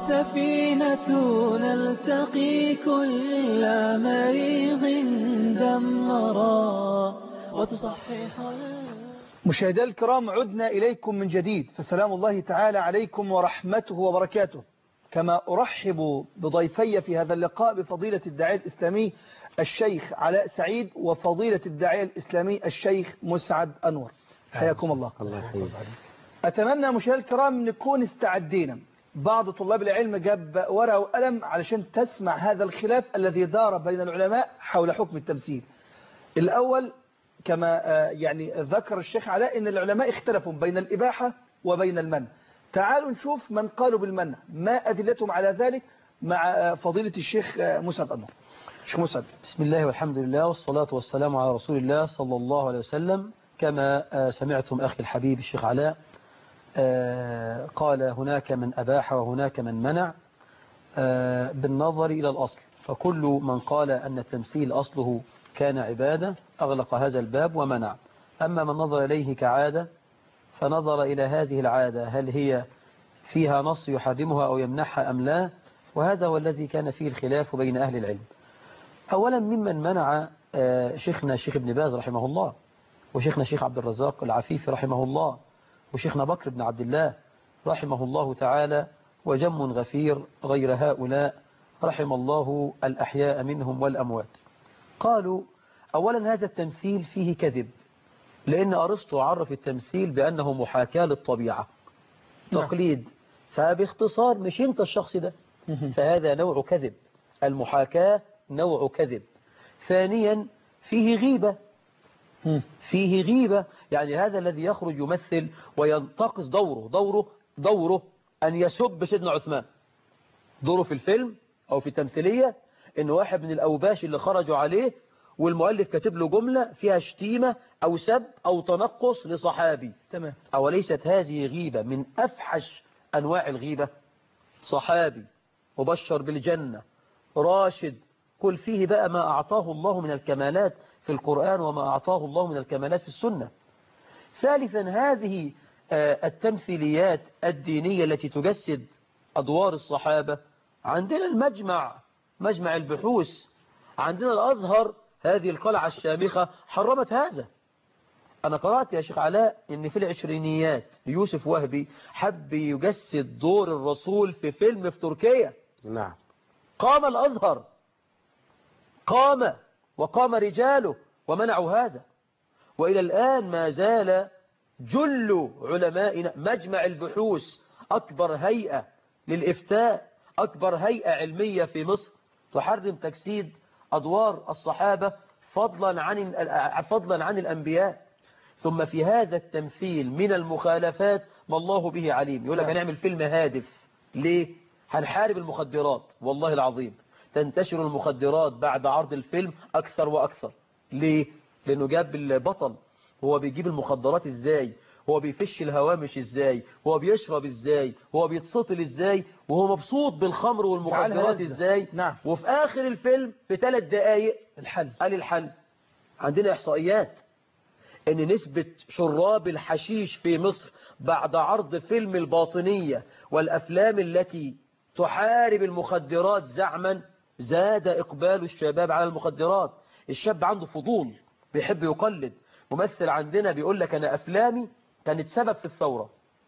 والسفينة نلتقي كل مريض دمرا وتصحح. مشاهدينا الكرام، عدنا إليكم من جديد، فسلام الله تعالى عليكم ورحمته وبركاته. كما أرحب بضيفي في هذا اللقاء بفضيلة الداعية الإسلامي الشيخ علاء سعيد وفضيلة الداعية الإسلامي الشيخ مسعد أنور، حياكم الله. الله يحييك. أتمنى مشاهدينا الكرام نكون استعدينا. بعض طلاب العلم جاب ورقة وقلم علشان تسمع هذا الخلاف الذي دار بين العلماء حول حكم التمثيل. الأول كما يعني ذكر الشيخ علاء أن العلماء اختلفوا بين الإباحة وبين المنع. تعالوا نشوف من قالوا بالمنع ما أدلتهم على ذلك مع فضيلة الشيخ مسعد أنور. شيخ مسعد. بسم الله والحمد لله والصلاة والسلام على رسول الله صلى الله عليه وسلم. كما سمعتم أخي الحبيب الشيخ علاء قال هناك من أباح وهناك من منع بالنظر إلى الأصل، فكل من قال أن التمثيل أصله كان عبادة أغلق هذا الباب ومنع. أما من نظر إليه كعادة فنظر إلى هذه العادة هل هي فيها نص يحرمها أو يمنحها أم لا، وهذا هو الذي كان فيه الخلاف بين أهل العلم. أولا ممن منع شيخنا الشيخ ابن باز رحمه الله، وشيخنا الشيخ عبد الرزاق العفيفي رحمه الله، وشيخنا بكر بن عبد الله رحمه الله تعالى، وجم غفير غير هؤلاء رحم الله الأحياء منهم والأموات. قالوا أولا هذا التمثيل فيه كذب، لأن أرسطو عرف التمثيل بأنه محاكاة للطبيعة، تقليد، فباختصار مش انت الشخص ده، فهذا نوع كذب. المحاكاة نوع كذب. ثانيا فيه غيبة، فيه غيبة، يعني هذا الذي يخرج يمثل وينتقص دوره أن يسب سيدنا عثمان. دوره في الفيلم أو في التمثيلية إن واحد من الأوباش اللي خرجوا عليه والمؤلف كاتب له جملة فيها شتيمة أو سب أو تنقص لصحابي. تمام. أوليست هذه غيبة من أفحش أنواع الغيبة؟ صحابي مبشر بالجنة راشد، كل فيه بقى ما أعطاه الله من الكمالات في القرآن وما أعطاه الله من الكمالات في السنة. ثالثا هذه التمثيليات الدينية التي تجسد أدوار الصحابة، عندنا المجمع، مجمع البحوث، عندنا الأزهر، هذه القلعة الشامخة حرمت هذا. أنا قرأت يا شيخ علاء إن في العشرينيات يوسف وهبي حب يجسد دور الرسول في فيلم في تركيا. نعم. قام الأزهر، قام وقام رجاله ومنعوا هذا، وإلى الآن ما زال جل علمائنا. مجمع البحوث أكبر هيئة للإفتاء، أكبر هيئة علمية في مصر، تحرم تجسيد أدوار الصحابة فضلا عن الأنبياء. ثم في هذا التمثيل من المخالفات ما الله به عليم. يقول لك هنعمل فيلم هادف، ليه؟ هنحارب المخدرات. والله العظيم تنتشر المخدرات بعد عرض الفيلم أكثر وأكثر. ليه؟ لأنه جاب البطل هو بيجيب المخدرات إزاي، هو بيفش الهوامش إزاي، هو بيشرب إزاي، هو بيتسطل إزاي، وهو مبسوط بالخمر والمخدرات إزاي. نعم. وفي آخر الفيلم في 3 دقايق الحل. قال الحل. عندنا إحصائيات ان نسبة شراب الحشيش في مصر بعد عرض فيلم الباطنية والأفلام التي تحارب المخدرات زعما زاد إقبال الشباب على المخدرات. الشاب عنده فضول بيحب يقلد. ممثل عندنا بيقول لك أنا أفلامي كانت سبب في الثورة،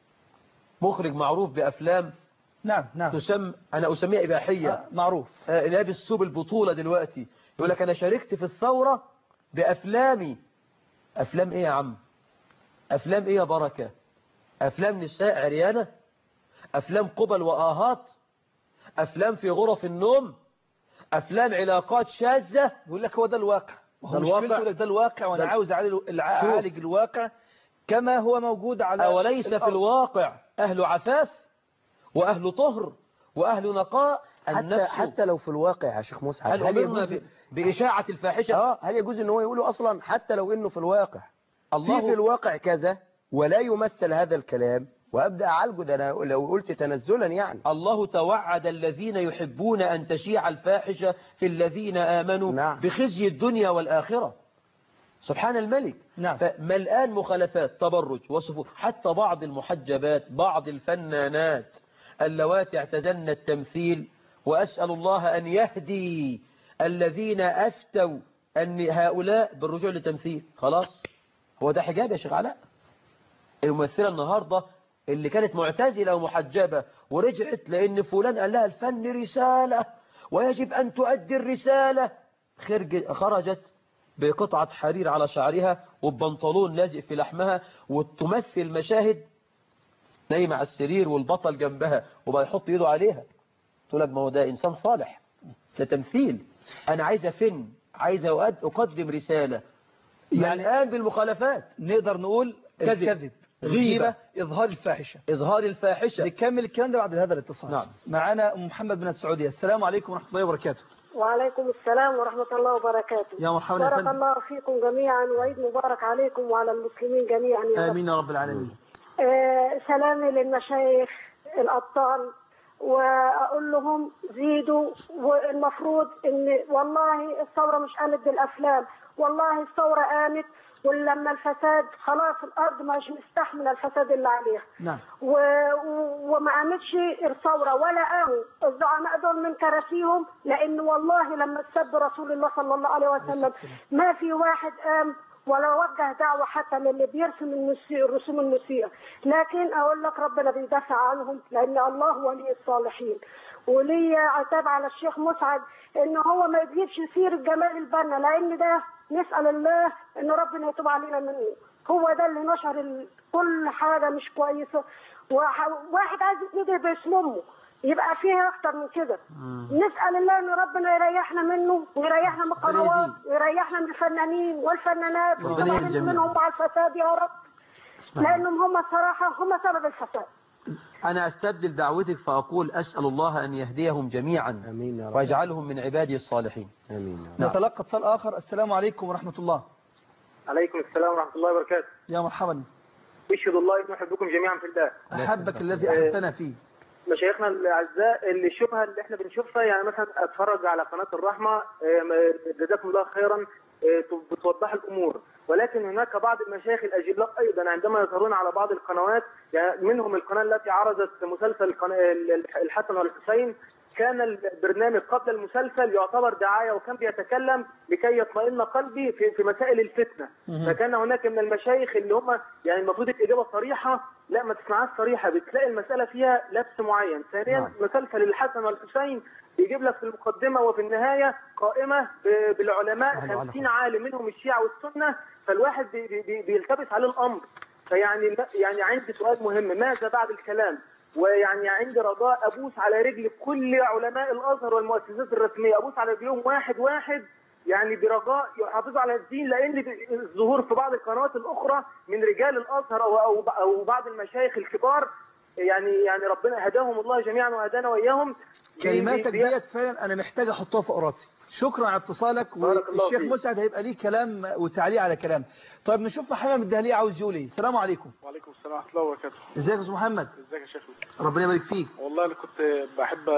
مخرج معروف بأفلام نعم أنا أسميها إباحية، معروف، لابس ثوب البطولة دلوقتي، يقول لك أنا شاركت في الثورة بأفلامي. أفلام إيه يا عم؟ أفلام إيه يا بركة؟ أفلام نساء عريانة؟ أفلام قبل وآهات؟ أفلام في غرف النوم؟ أفلام علاقات شاذة؟ يقول لك هو ده الواقع. ده الواقع. يقول لك ده الواقع وأنا عاوز أعالج الواقع كما هو موجود على أوليس الأرض. في الواقع أهل عفاف وأهل طهر وأهل نقاء. حتى لو في الواقع يا شيخ مسعد هل أمرنا بإشاعة الفاحشة؟ هل يجوز ان هو يقوله أصلا حتى لو إنه في الواقع الله في الواقع كذا ولا يمثل هذا الكلام وأبدأ أعالجه؟ ده أنا لو قلت تنزلا يعني. الله توعد الذين يحبون أن تشيع الفاحشة في الذين آمنوا. نعم. بخزي الدنيا والآخرة. سبحان الملك. نعم. فملآن مخالفات، تبرج وصفور، حتى بعض المحجبات، بعض الفنانات اللواتي اعتزلن التمثيل، وأسأل الله أن يهدي الذين أفتوا أن هؤلاء بالرجوع للتمثيل. خلاص، هو ده حجاب يا شيخ علاء؟ الممثلة النهاردة اللي كانت معتزلة ومحجبة ورجعت لأن فلان قال لها الفن رسالة ويجب أن تؤدي الرسالة، خرجت بقطعة حرير على شعرها وبنطلون لازق في لحمها وتمثل مشاهد نايمة على السرير والبطل جنبها وبقى يحط يده عليها. تقول لك ما هو ده إنسان صالح، ده تمثيل. أنا عايز أفن، عايز أقدم رسالة. يعني الآن بالمخالفات نقدر نقول الكذب، غيبة، إظهار الفاحشة. إظهار الفاحشة. نكمل الكلام ده بعد هذا الاتصال. نعم. معنا أم محمد من السعودية. السلام عليكم ورحمة الله وبركاته. وعليكم السلام ورحمة الله وبركاته. يا مرحبا يا بارك فندم. الله فيكم جميعا وعيد مبارك عليكم وعلى المسلمين جميعا يا رب. آمين يا رب العالمين. سلامي للمشايخ الأبطال، وأقول لهم زيدوا. والمفروض إن والله الثورة مش قامت بالأفلام، والله الثورة قامت ولما الفساد خلاص الأرض مش مستحملة الفساد اللي عليها. نعم. وما قامتش الثورة ولا قاموا الزعماء دول من كراسيهم، لأن والله لما تسب رسول الله صلى الله عليه وسلم ما في واحد قام ولا وجه دعوة حتى للي بيرسم الرسوم المسيئة. لكن أقول لك ربنا بيدافع عنهم لأن الله ولي الصالحين. ولي عتاب على الشيخ مسعد إن هو ما يجيبش سيرة جمال البنا، لأن ده نسأل الله إن ربنا يتوب علينا منه. هو ده اللي نشر كل حاجة مش كويسة. واحد عايز يتندى باسم أمه، يبقى فيها أكتر من كده. نسأل الله إن ربنا يريحنا منه ويريحنا من القنوات ويريحنا من الفنانين والفنانات وطبعا منهم على الفساد يا رب، لأنهم هم الصراحة هم سبب الفساد. أنا أستبدل دعوتك فأقول أسأل الله أن يهديهم جميعا آمين يا رب. ويجعلهم من عبادي الصالحين. آمين. نتلقى اتصال آخر. السلام عليكم ورحمة الله. عليكم السلام ورحمة الله وبركاته. يا مرحبا. أشهد الله إني أحبكم جميعا في الله. أحبك الذي أحبتنا فيه. مشايخنا الأعزاء، اللي الشبهة اللي احنا بنشوفها يعني مثلا أتفرج على قناة الرحمة، جزاكم الله خيرا، بتوضح الأمور، ولكن هناك بعض المشايخ الأجلاء أيضا عندما يظهرون على بعض القنوات، يعني منهم القناة التي عرضت مسلسل الحسن والحسين، كان البرنامج قبل المسلسل يعتبر دعاية وكان بيتكلم لكي يطمئن قلبي في مسائل الفتنة. فكان هناك من المشايخ اللي هم يعني المفروض الإجابة صريحة، لا ما تسمعهاش صريحة، بتلاقي المسألة فيها لبس معين. ثانيا مسلسل الحسن والحسين بيجيب لك في المقدمة وفي النهاية قائمة بالعلماء 50 عالم منهم الشيعة والسنة، فالواحد بيلتبس عليه الأمر. يعني عندي سؤال مهم، ماذا بعد الكلام؟ ويعني عندي رجاء أبوس على رجل كل علماء الأزهر والمؤسسات الرسمية، أبوس على رجلهم واحد واحد، يعني برجاء يحافظوا على الدين، لأن الظهور في بعض القنوات الأخرى من رجال الأزهر أو بعض المشايخ الكبار يعني ربنا هداهم الله جميعا وهدانا وإياهم. كلماتك ديت فعلا أنا محتاج أحطها فوق راسي. شكرا على اتصالك، والشيخ مسعد هيبقى ليه كلام وتعليق على كلام. طيب نشوف محمد الدهلية عاوز يقول ايه. السلام عليكم. وعليكم السلام ورحمة الله وبركاته. ازيك يا استاذ محمد؟ ازيك يا شيخ؟ ربنا يبارك فيك. والله انا كنت بحب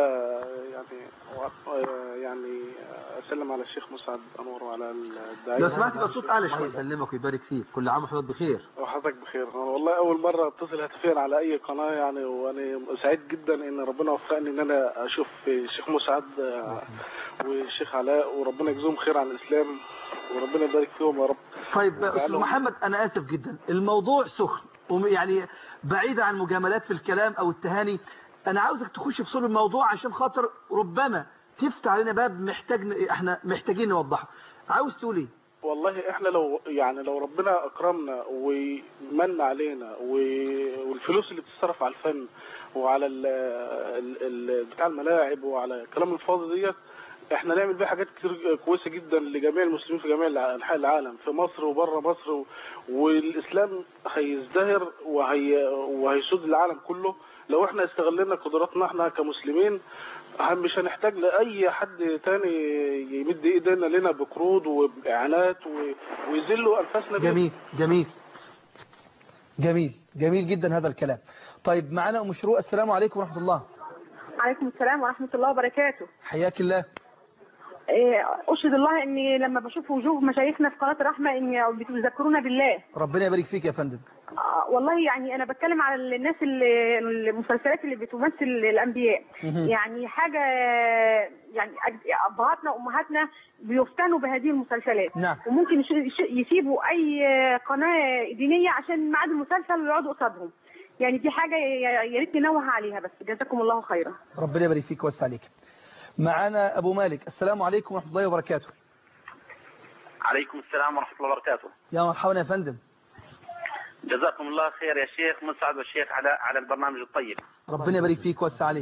يعني اسلم على الشيخ مسعد انور وعلى الداعية. لو سمعت يبقى صوت اعلى شويه. الله يسلمك ويبارك فيك، كل عام وحضرتك بخير. وحضرتك بخير. والله اول مرة اتصل هاتفيا على اي قناة يعني، وانا سعيد جدا ان ربنا وفقني ان انا اشوف الشيخ مسعد والشيخ علاء، وربنا يجزيهم خير عن الاسلام وربنا يبارك فيهم يا رب. طيب استاذ محمد انا اسف جدا، الموضوع سخن يعني بعيد عن مجاملات في الكلام او التهاني. انا عاوزك تخش في صلب الموضوع عشان خاطر ربما تفتح علينا باب احنا محتاجين نوضحه. عاوز تقول ايه؟ والله احنا لو ربنا اكرمنا ومن علينا والفلوس اللي بتصرف على الفن وعلى بتاع الملاعب وعلى الكلام الفاضي ديت، احنا نعمل بيه حاجات كتير كويسه جدا لجميع المسلمين في جميع انحاء العالم، في مصر وبره مصر، والاسلام هيزدهر وهيسود العالم كله لو احنا استغلنا قدراتنا احنا كمسلمين. مش هنحتاج لاي حد تاني يمد ايدينا لنا بقروض وباعانات ويذلوا انفاسنا. جميل جميل جميل جميل جدا هذا الكلام. طيب معنا ام شروق. السلام عليكم ورحمه الله. عليكم السلام ورحمة الله وبركاته. حياك الله. أشهد الله إني لما بشوف وجوه مشايخنا في قناة الرحمة إني بتذكرونا بالله. ربنا يبارك فيك يا فندم. والله يعني أنا بتكلم على الناس المسلسلات اللي بتمثل الأنبياء. يعني حاجة يعني أبهاتنا وأمهاتنا بيفتنوا بهذه المسلسلات. نعم. وممكن يسيبوا أي قناة دينية عشان ميعاد المسلسل ويقعدوا قصادهم. يعني دي حاجة يا ريت ننوه عليها بس. جزاكم الله خيرا. ربنا يبارك فيك ويوسع عليك. معانا أبو مالك. السلام عليكم ورحمة الله وبركاته. عليكم السلام ورحمة الله وبركاته. يا مرحبا يا فندم. جزاكم الله خير يا شيخ مسعد والشيخ على البرنامج الطيب. ربنا يبارك فيك ويوسع عليك.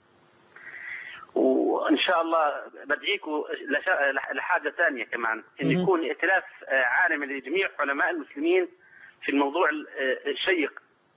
وإن شاء الله بدعيكم لحاجة ثانية كمان إن يكون ائتلاف عالمي لجميع علماء المسلمين في الموضوع الشيق.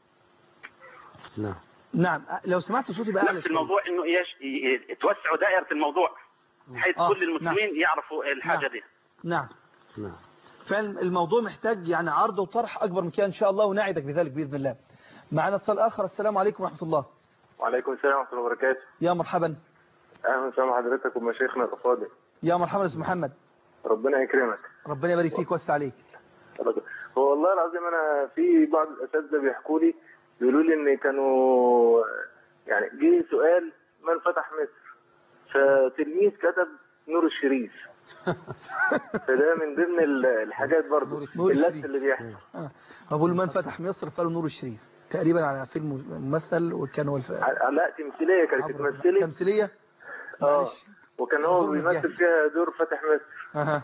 نعم لو سمعت صوتي بقى نفس الموضوع إنه توسعوا دائرة الموضوع حيث كل المسلمين يعرفوا الحاجة دي. نعم. فعلا الموضوع محتاج يعني عرض وطرح أكبر من كده إن شاء الله ونعدك بذلك بإذن الله. معنا اتصال آخر. السلام عليكم ورحمة الله. وعليكم السلام ورحمة الله وبركاته. يا مرحبا. أهلا وسهلا حضرتك ومشايخنا الأفاضل. يا مرحبا يا أستاذ محمد. ربنا يكرمك. ربنا يبارك فيك ويوسع عليك. هو والله العظيم أنا في بعض الأساتذة بيحكوا لي بيقولوا لي إن كانوا يعني جه سؤال من فتح مصر فتلميذ كتب نور الشريف. فده من ضمن الحاجات برضه اللبس اللي بيحصل. أقول من فتح مصر فقالوا نور الشريف تقريبا على فيلم ممثل وكان هو لا تمثيلية كانت بتمثلي تمثيلية وكان هو بيمثل فيها دور فتح مصر.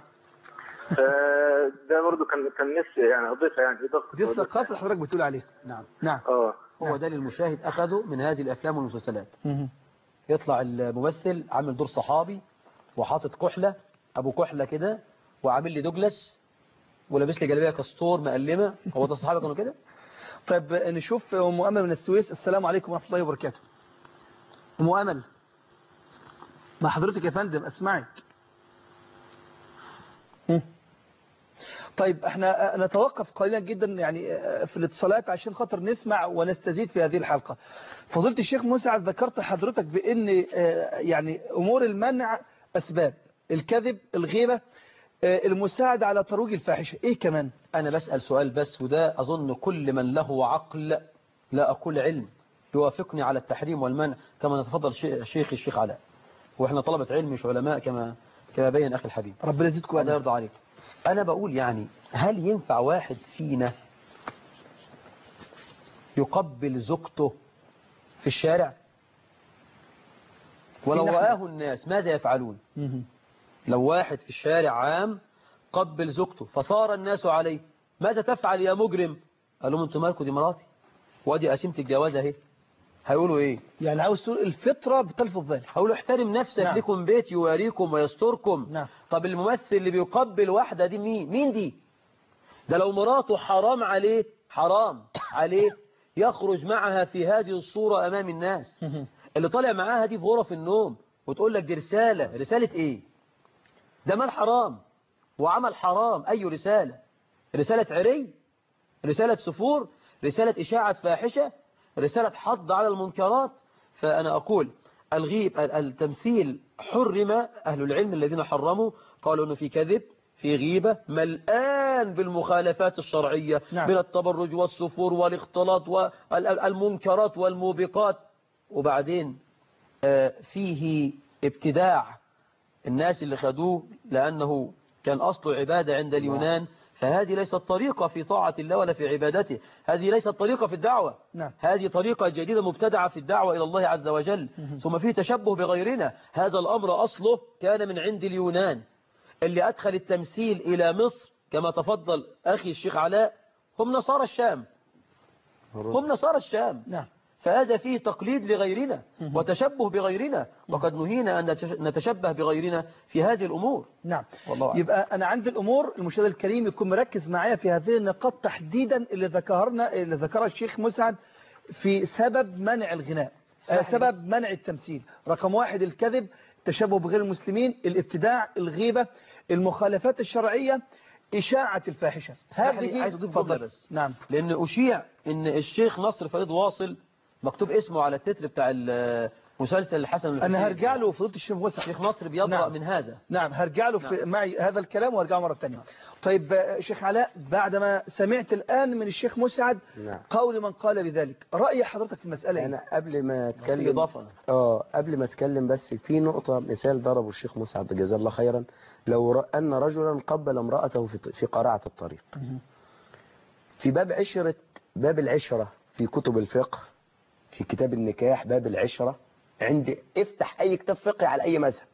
فده برضه كان نفسي يعني اضيفها يعني دي الثقافة اللي حضرتك بتقول عليها. نعم. هو ده للمشاهد أخذه من هذه الأفلام والمسلسلات. يطلع الممثل عامل دور صحابي وحاطط كحلة أبو كحلة كده وعامل لي دوجلاس ولابس لي جلابيه كستور مقلمة. هو ده الصحابة كانوا كده؟ طيب نشوف أم أمل من السويس. السلام عليكم ورحمة الله وبركاته. أم أمل مع حضرتك يا فندم أسمعك. طيب احنا نتوقف قليلا جدا يعني في الاتصالات عشان خاطر نسمع ونستزيد في هذه الحلقة. فضيلة الشيخ مسعد ذكرت حضرتك بأن يعني أمور المنع أسباب الكذب الغيبة المساعدة على ترويج الفاحشة. ايه كمان؟ انا بسأل سؤال بس وده اظن كل من له عقل لا اقول علم يوافقني على التحريم والمنع كما نتفضل الشيخ علاء. واحنا طلبة علم مش علماء كما بين اخي الحبيب. ربنا يزيدكم الله يرضى عليك. انا بقول يعني هل ينفع واحد فينا يقبل زوجته في الشارع؟ ولو رآه الناس ماذا يفعلون؟ لو واحد في الشارع عام قبل زوجته فصار الناس عليه ماذا تفعل يا مجرم؟ قال لهم انتوا مالكم دي مراتي وادي قسيمة الجواز اهي. هيقولوا ايه؟ يعني عاوز تقول الفطرة بتلفظ ذلك. هيقولوا احترم نفسك. نعم. لكم بيت يواريكم ويستركم. نعم. طب الممثل اللي بيقبل واحدة دي مين دي؟ ده لو مراته حرام عليه يخرج معها في هذه الصورة امام الناس. اللي طالع معاها دي في غرف النوم وتقول لك دي رسالة ايه؟ ده مال حرام وعمل حرام. أي رسالة؟ رسالة عري؟ رسالة سفور؟ رسالة إشاعة فاحشة؟ رسالة حض على المنكرات؟ فأنا أقول التمثيل حرم. أهل العلم الذين حرموا قالوا أنه في كذب في غيبة ملآن بالمخالفات الشرعية. نعم. من التبرج والسفور والاختلاط والمنكرات والموبقات. وبعدين فيه ابتداع الناس اللي خدوه لأنه كان أصله عبادة عند اليونان. فهذه ليست طريقة في طاعة الله ولا في عبادته. هذه ليست طريقة في الدعوة. نعم. هذه طريقة جديدة مبتدعة في الدعوة إلى الله عز وجل. ثم فيه تشبه بغيرنا. هذا الأمر أصله كان من عند اليونان. اللي أدخل التمثيل إلى مصر كما تفضل أخي الشيخ علاء هم نصارى الشام. نعم. فهذا فيه تقليد لغيرنا وتشبه بغيرنا وقد نهينا أن نتشبه بغيرنا في هذه الأمور. نعم. والله يبقى أنا عندي الأمور المشاهد الكريم يكون مركز معايا في هذه النقاط تحديدا اللي ذكرها الشيخ مسعد في سبب منع الغناء. سبب منع التمثيل. رقم 1 الكذب، التشبه بغير المسلمين، الابتداع، الغيبة، المخالفات الشرعية، إشاعة الفاحشة. هذه عايز أضيف جملة بس. نعم. لأن أشيع إن الشيخ نصر فريد واصل مكتوب اسمه على التتر بتاع مسلسل الحسن أنا هرجع له فضيلة الشيخ مسعد. شيخ نصر بيضرأ نعم. من هذا. نعم هرجع له في معي هذا الكلام وهرجع مرة ثانية. طيب شيخ علاء، بعدما سمعت الآن من الشيخ مسعد نعم. قول من قال بذلك، رأي حضرتك في المسألة؟ أنا قبل ما في أتكلم إضافة. قبل ما أتكلم بس في نقطة، مثال ضربه الشيخ مسعد جزاه الله خيرا. لو أن رجلا قبل امرأته في قارعة الطريق، في باب العشرة في كتب الفقه، في كتاب النكاح باب العشرة، افتح أي كتاب فقهي على أي مذهب،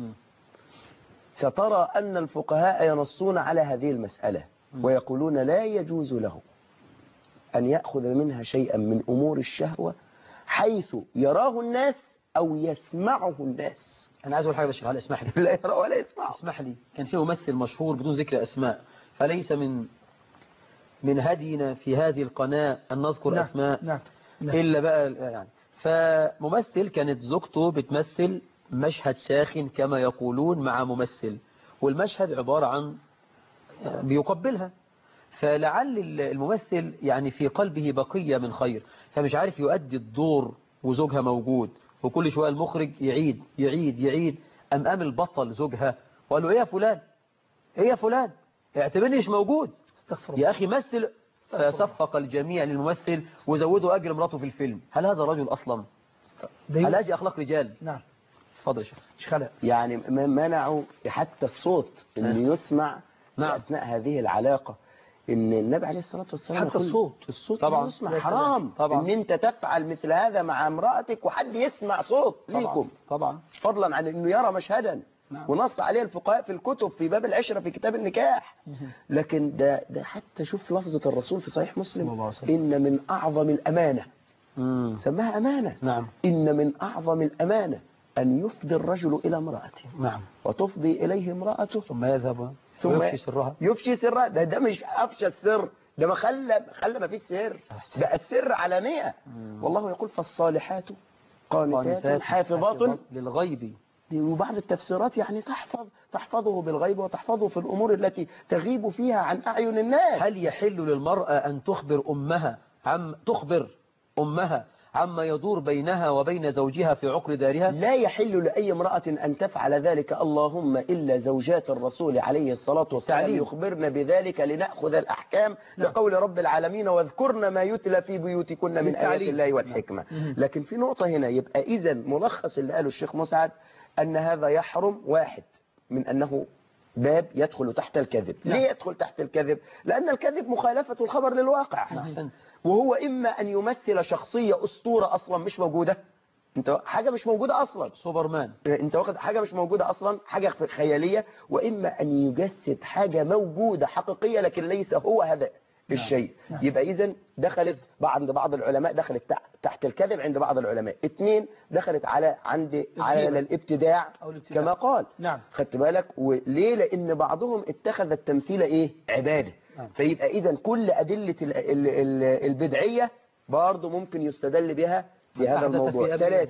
سترى أن الفقهاء ينصون على هذه المسألة ويقولون لا يجوز له أن يأخذ منها شيئا من أمور الشهوة حيث يراه الناس أو يسمعه الناس. أنا عايز أقول حاجة بس شيخ علاء، اسمح لي. لا يرى ولا يسمع. اسمح لي، كان في ممثل مشهور بدون ذكر أسماء، فليس من هدينا في هذه القناة أن نذكر نعم. أسماء. نعم. إلا بقى يعني. فممثل كانت زوجته بتمثل مشهد ساخن كما يقولون مع ممثل، والمشهد عبارة عن بيقبلها، فلعل الممثل يعني في قلبه بقية من خير، فمش عارف يؤدي الدور وزوجها موجود، وكل شوية المخرج يعيد يعيد يعيد. أم البطل زوجها وقال له إيه يا فلان، إيه يا فلان، اعتبرني مش موجود يا أخي مثل. فصفق الجميع للممثل وزودوا أجر مراته في الفيلم. هل هذا رجل أصلا؟ هل هذه أخلاق رجال؟ نعم. تفضل يا شيخ علاء. يعني منعوا حتى الصوت اللي يسمع نعم. أثناء هذه العلاقة. إن النبي عليه الصلاة والسلام حتى الصوت طبعا يسمع حرام طبعا. إن أنت تفعل مثل هذا مع امرأتك وحد يسمع صوت ليكم طبعا، فضلا عن أنه يرى مشهدا. نعم. ونص عليه الفقهاء في الكتب في باب العشرة في كتاب النكاح. لكن ده حتى شوف لفظة الرسول في صحيح مسلم، إن من أعظم الأمانة، سماها أمانة. نعم. إن من أعظم الأمانة أن يفضي الرجل إلى امرأته. نعم. وتفضي إليه امرأته ثم يذهب يفشي سرها. ده مش أفشى السر، ده ما خلى ما فيش سر، بقى السر علانية. والله يقول فالصالحات قانتات حافظات للغيب. وبعض التفسيرات يعني تحفظه بالغيب وتحفظه في الأمور التي تغيب فيها عن أعين الناس. هل يحل للمرأة أن تخبر أمها عما يدور بينها وبين زوجها في عقر دارها؟ لا يحل لأي امرأة أن تفعل ذلك، اللهم إلا زوجات الرسول عليه الصلاة والسلام يخبرن بذلك لنأخذ الأحكام لقول رب العالمين واذكرن ما يتلى في بيوتكن من آيات الله والحكمة. لكن في نقطة هنا، يبقى إذن ملخص اللي قاله الشيخ مسعد أن هذا يحرم، واحد من أنه باب يدخل تحت الكذب. ليه يدخل تحت الكذب؟ لأن الكذب مخالفة الخبر للواقع. أحسنت. وهو إما أن يمثل شخصية أسطورة أصلا مش موجودة، انت حاجة مش موجودة أصلا، سوبرمان، انت واخد حاجة مش موجودة أصلا، حاجة خيالية، وإما أن يجسد حاجة موجودة حقيقية لكن ليس هو هذا الشيء. يبقى إذن دخلت عند بعض العلماء، دخلت تحت الكذب عند بعض العلماء. 2 دخلت على الابتداع كما قال. نعم. خدت بالك؟ وليه؟ لأن بعضهم اتخذ التمثيل عبادة. فيبقى إذن كل أدلة البدعية برضه ممكن يستدل بها في هذا الموضوع. 3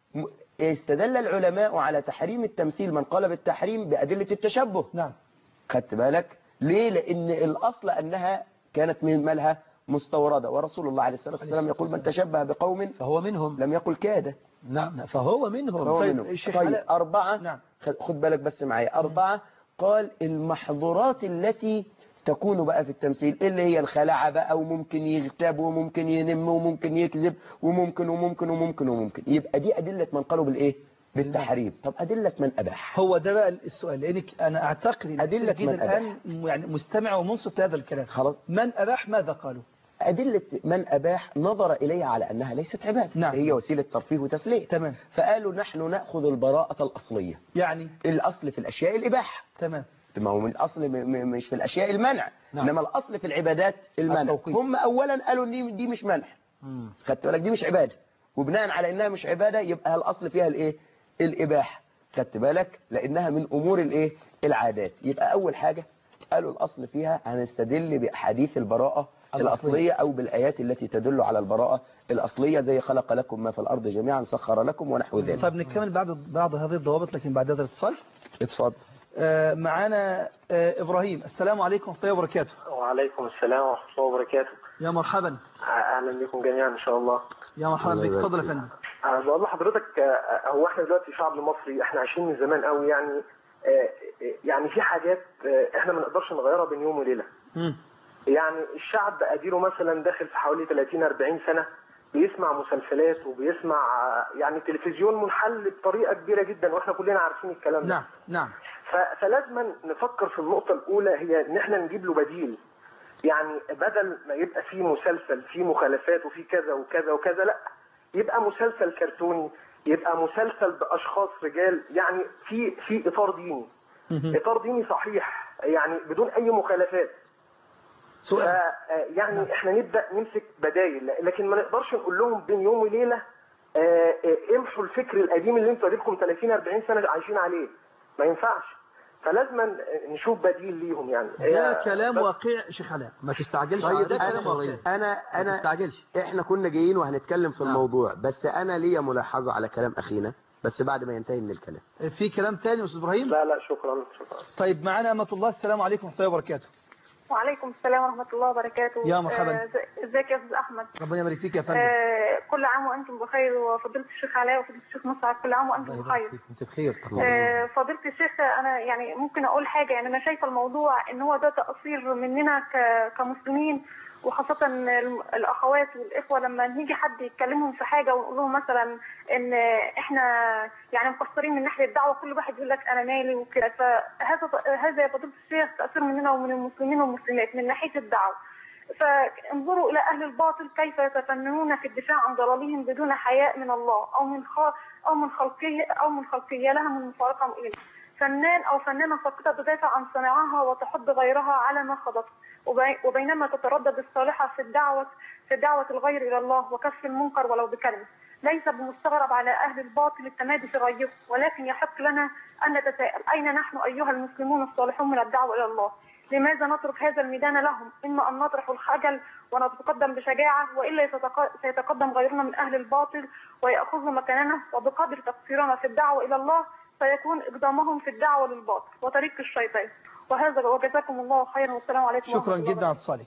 استدل العلماء على تحريم التمثيل من قال بالتحريم بأدلة التشبه. نعم. خدت بالك؟ ليه؟ لأن الأصل أنها كانت من مالها مستوردة، ورسول الله عليه الصلاة والسلام يقول من تشبه بقوم فهو منهم، لم يقل كاد. نعم، فهو منهم. طيب 4. نعم. خد بالك بس معايا. 4 قال المحظورات التي تكون بقى في التمثيل اللي هي الخلاعة بقى، وممكن يغتاب وممكن ينم وممكن يكذب وممكن وممكن وممكن وممكن. يبقى دي أدلة من قالوا بالإيه؟ بالتحريم. طب أدلة من أباح؟ هو ده بقى السؤال، لأنك أنا أعتقد أن أدلة من الآن يعني مستمع ومنصت لهذا الكلام. خلاص. من أباح ماذا قالوا؟ أدلة من أباح نظر إليها على أنها ليست عبادة. نعم. هي وسيلة ترفيه وتسلية. تمام. فقالوا نحن نأخذ البراءة الأصلية، يعني الأصل في الأشياء الإباحة. تمام. ما هو من الأصل مش في الأشياء المنع. نعم. إنما الأصل في العبادات المنع. هم أولا قالوا إن دي مش منع. خدت بالك؟ دي مش عبادة، وبناء على إنها مش عبادة يبقى الأصل فيها الإيه؟ الإباحة. خدت بالك؟ لأنها من أمور الإيه؟ العادات. يبقى أول حاجة قالوا الأصل فيها هنستدل بأحاديث البراءة الأصلية أو بالآيات التي تدل على البراءة الأصلية، زي خلق لكم ما في الأرض جميعا سخر لكم ونحو ذلك. طيب نكمل بعض هذه الضوابط، لكن بعد هذا الاتصال. اتفضل. معانا إبراهيم. السلام عليكم ورحمة الله وبركاته. وعليكم السلام ورحمة الله وبركاته. يا مرحبا. أهلا بكم جميعا إن شاء الله. يا مرحبا بك. اتفضل يا فندم. بقول لحضرتك هو احنا دلوقتي شعب مصري، احنا عايشين من زمان قوي يعني. يعني في حاجات احنا ما نقدرش نغيرها بين يوم وليله. يعني الشعب اديله مثلا داخل في حوالي 30-40 سنه بيسمع مسلسلات وبيسمع يعني تلفزيون منحل بطريقه كبيره جدا، واحنا كلنا عارفين الكلام ده. نعم. فلازم نفكر في النقطه الاولى، هي ان احنا نجيب له بديل. يعني بدل ما يبقى فيه مسلسل فيه مخالفات وفيه كذا وكذا وكذا، لا، يبقى مسلسل كرتوني، يبقى مسلسل باشخاص رجال، يعني في اطار ديني. اطار ديني صحيح، يعني بدون اي مخالفات. يعني احنا نبدا نمسك بدايل، لكن ما نقدرش نقول لهم بين يوم وليله امحوا الفكر القديم اللي انتوا اديلكم 30-40 سنه عايشين عليه. ما ينفعش. فلازم نشوف بديل ليهم يعني. ده كلام واقعي شيخ علاء، ما تستعجلش. طيب ما تستعجلش. احنا كنا جايين وهنتكلم في الموضوع، بس انا ليا ملاحظه على كلام اخينا بس بعد ما ينتهي من الكلام. في كلام تاني يا استاذ ابراهيم؟ لا شكرا. طيب معانا أمة الله. السلام عليكم ورحمه الله وبركاته. وعليكم السلام ورحمة الله وبركاته. يا مرحبا. ازيك يا أستاذ أحمد؟ ربنا يبارك فيك يا فندم. كل عام وأنتم بخير، وفضيلة الشيخ علاء وفضيلة الشيخ مصعب كل عام وأنتم بخير. أنت بخير. فضيلة الشيخ، أنا يعني ممكن أقول حاجة، يعني أنا شايفة الموضوع إن هو ده تقصير مننا كمسلمين، وخاصة الأخوات والإخوة لما نيجي حد يتكلمهم في حاجة ونقول لهم مثلا إن إحنا يعني مقصرين من ناحية الدعوة، كل واحد يقول لك أنا مالي وكده. فهذا يا فضيلة الشيخ تقصير مننا ومن المسلمين والمسلمات من ناحية الدعوة. فانظروا إلى أهل الباطل كيف يتفننون في الدفاع عن ضلالهم بدون حياء من الله أو من خلقية لها من مفارقة إليه. فنان أو فنانة ساقطة تدافع عن صناعها وتحض غيرها على ما خضت، وبينما تتردد الصالحة في دعوة الغير إلى الله وكف المنكر ولو بكلمة. ليس بمستغرب على أهل الباطل التمادي في غيره، ولكن يحق لنا أن نتساءل أين نحن أيها المسلمون الصالحون من الدعوة إلى الله؟ لماذا نترك هذا الميدان لهم؟ إما أن نطرح الخجل ونتقدم بشجاعة، وإلا سيتقدم غيرنا من أهل الباطل ويأخذوا مكاننا، وبقدر تقصيرنا في الدعوة إلى الله سيكون إقدامهم في الدعوة للباطل وطريق الشيطان. وهذا وجزاكم الله خيرا، والسلام عليكم. شكرا جدا على اتصالك.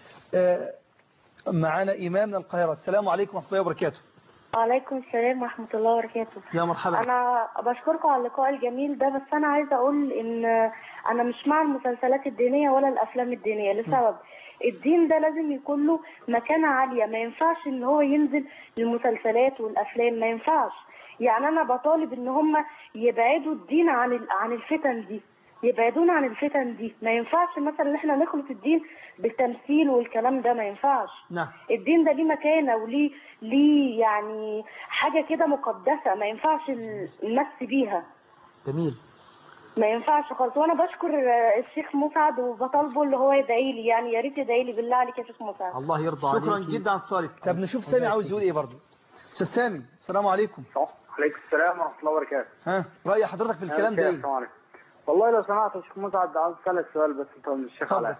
معنا إمام من القاهرة. السلام عليكم ورحمة الله وبركاته. وعليكم السلام ورحمة الله وبركاته. يا مرحبا. أنا بشكركم على اللقاء الجميل ده، بس أنا عايزة أقول إن أنا مش مع المسلسلات الدينية ولا الأفلام الدينية لسبب. الدين ده لازم يكون له مكانة عالية، ما ينفعش إن هو ينزل للمسلسلات والأفلام، ما ينفعش. يعني أنا بطالب إن هم يبعدوا الدين عن الفتن دي، يبعدونا عن الفتن دي. ما ينفعش مثلا ان احنا نخلط الدين بالتمثيل والكلام ده، ما ينفعش. نعم. الدين ده ليه مكانه وليه يعني حاجه كده مقدسه، ما ينفعش المس بيها. جميل. ما ينفعش خالص. وانا بشكر الشيخ مسعد وبطالبه اللي هو يدعي لي، يعني يا ريت يدعي لي بالله عليك يا شيخ مسعد. الله يرضى عليك. شكرا جدا على اتصالك. طب نشوف سامي عاوز يقول ايه برضه. استاذ سامي السلام عليكم. وعليكم السلام ورحمه الله وبركاته. رأي حضرتك في الكلام ده ايه؟ والله لو سمحت يا شيخ مسعد عاوز اسالك سؤال بس انت من الشيخ علاء.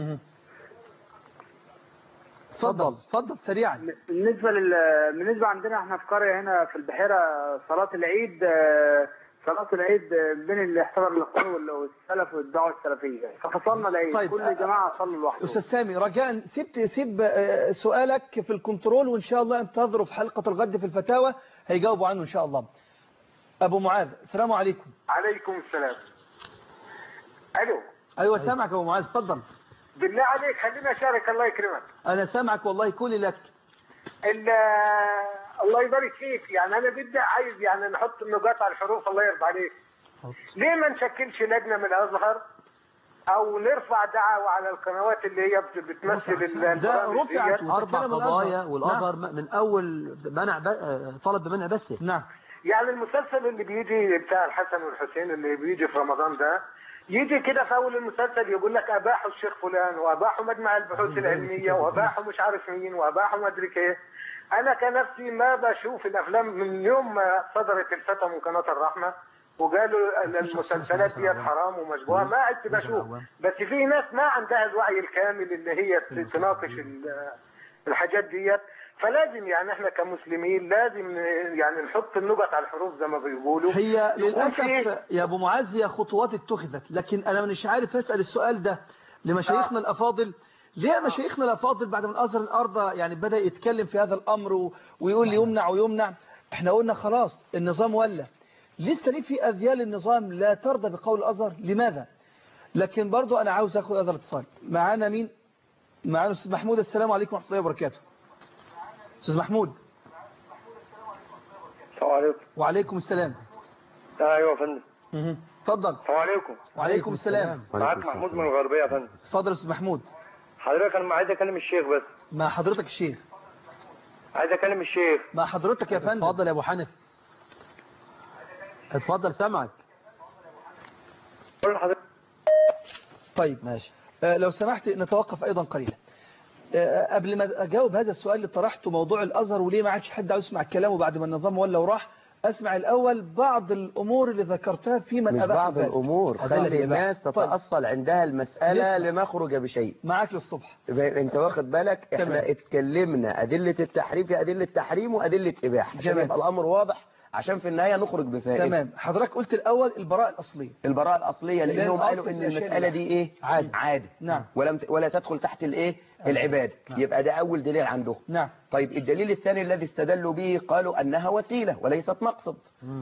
اتفضل سريعا. بالنسبه عندنا احنا في قريه هنا في البحيره، صلاه العيد بين اللي احتضر الاخوان والسلف والدعوه السلفيه، ففصلنا العيد. طيب كل جماعه صلوا لوحدهم. استاذ سامي رجاء سيب سؤالك في الكنترول، وان شاء الله انتظروا في حلقه الغد في الفتاوى هيجاوبوا عنه ان شاء الله. ابو معاذ السلام عليكم. عليكم السلام. الو. ايوه سامعك يا ابو معاذ، اتفضل. بالله عليك خليني اشارك. الله يكرمك. انا سامعك والله، كل لك. الله يبارك فيك. يعني انا بدي عايز يعني نحط النقاط على الحروف. الله يرضى عليك. ليه ما نشكلش لجنه من الازهر او نرفع دعوه على القنوات اللي هي بتمثل ده رفعت 4 قضايا والازهر من اول طلب بمنع بس. نعم. يعني المسلسل اللي بيجي بتاع الحسن والحسين اللي بيجي في رمضان ده، يجي كده في اول المسلسل يقول لك اباحوا الشيخ فلان واباحوا مجمع البحوث العلميه واباحوا مش عارف مين واباحوا ما ادري ايه. انا كنفسي ما بشوف الافلام من يوم ما صدرت الفتوى من قناه الرحمه وقالوا المسلسلات دي حرام ومشبوهه، ما عدت بشوف. بس في ناس ما عندها الوعي الكامل اللي هي تناقش الحاجات ديت. فلازم يعني احنا كمسلمين لازم يعني نحط النقط على الحروف زي ما بيقولوا. هي للاسف يا ابو معاذ هي خطوات اتخذت، لكن انا مش عارف اسال السؤال ده لمشايخنا الافاضل. ليه مشايخنا الافاضل بعد ما الازهر الارض يعني بدا يتكلم في هذا الامر ويقول لي يمنع ويمنع، احنا قلنا خلاص النظام ولا لسه ليه في أذيال النظام لا ترضى بقول الأزهر، لماذا؟ لكن برضو أنا عاوز أخذ هذا الاتصال. معانا مين؟ معانا أستاذ محمود. السلام عليكم ورحمة الله وبركاته. أستاذ محمود. السلام عليكم. وعليكم السلام. ايوه يا فندم. اتفضل. السلام عليكم. وعليكم السلام. معاك محمود من الغربيه يا فندم. اتفضل يا أستاذ محمود. حضرتك انا عايز اكلم الشيخ بس. مع حضرتك الشيخ. عايز اكلم الشيخ. مع حضرتك يا فندم. اتفضل يا ابو حنف. اتفضل سامعك. قول لحضرتك. طيب ماشي. لو سمحت نتوقف أيضا قليلا. قبل ما أجاوب هذا السؤال اللي طرحته موضوع الأزهر وليه ما عادش حد عاوز يسمع كلامه بعد ما النظام ولا وراح، أسمع الأول بعض الأمور اللي ذكرتها في من مش أباح بعض ذلك. الأمور، خلي الناس تتأصل عندها المسألة لنخرج بشيء. معاك للصبح. انت واخد بالك؟ احنا اتكلمنا أدلة التحريم في أدلة تحريم وأدلة إباحة عشان يبقى الأمر واضح، عشان في النهاية نخرج بفائدة. تمام. حضرتك قلت الأول البراءة الأصلية. البراءة الأصلية لأنهم قالوا إن المسألة دي إيه؟ عادة. نعم. ولا تدخل تحت الإيه؟ العبادة. يبقى ده أول دليل عندهم. نعم. طيب الدليل الثاني الذي استدلوا به قالوا أنها وسيلة وليست مقصد.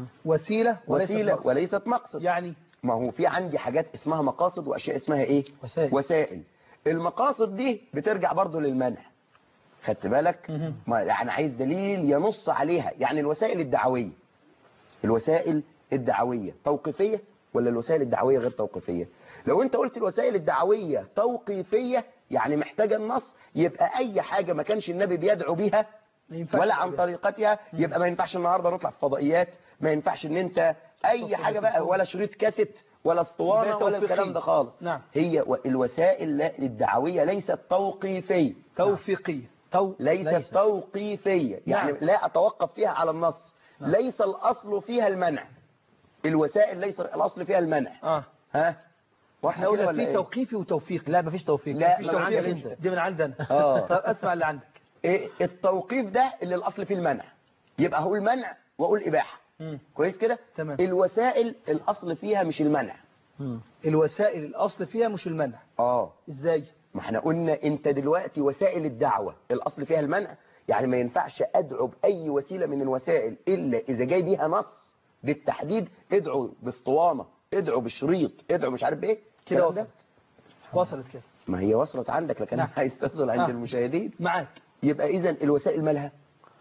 وسيلة وليست مقصد. يعني ما هو في عندي حاجات اسمها مقاصد وأشياء اسمها إيه؟ وسائل. المقاصد دي بترجع برضو للمنع. خدت بالك؟ ما يعني عايز دليل ينص عليها. يعني الوسائل الدعوية، الوسائل الدعوية توقيفية ولا الوسائل الدعوية غير توقيفية؟ لو انت قلت الوسائل الدعوية توقيفية يعني محتاجة النص، يبقى اي حاجة ما كانش النبي بيدعو بيها ولا عن طريقتها يبقى ما ينفعش النهاردة نطلع في فضائيات، ما ينفعش ان انت اي حاجة بقى ولا شريط كاسيت ولا اسطوانة ولا الكلام ده خالص. نعم. هي الوسائل الدعوية ليست توقيفية، توفيقية. ليست توقيفية، يعني لا اتوقف فيها على النص. ليس الأصل فيها المنع. الوسائل ليس الأصل فيها المنع. ها واحنا قلنا في توقيفي وتوفيق. لا مفيش توفيق. لا مفيش توفيق. دي من عندنا. طب اسمع اللي عندك. التوقيف ده اللي الأصل فيه المنع، يبقى هقول منع واقول إباحة. كويس كده؟ تمام. الوسائل الأصل فيها مش المنع. الوسائل الأصل فيها مش المنع. ازاي؟ ما احنا قلنا انت دلوقتي وسائل الدعوة الأصل فيها المنع، يعني ما ينفعش أدعو بأي وسيلة من الوسائل إلا إذا جاي بيها نص بالتحديد. ادعو باسطوانة، ادعو بالشريط، ادعو مش عارف ايه كده. وصلت كده. ما هي وصلت عندك لكن عايز تصل عند المشاهدين. معاك. يبقى إذن الوسائل مالها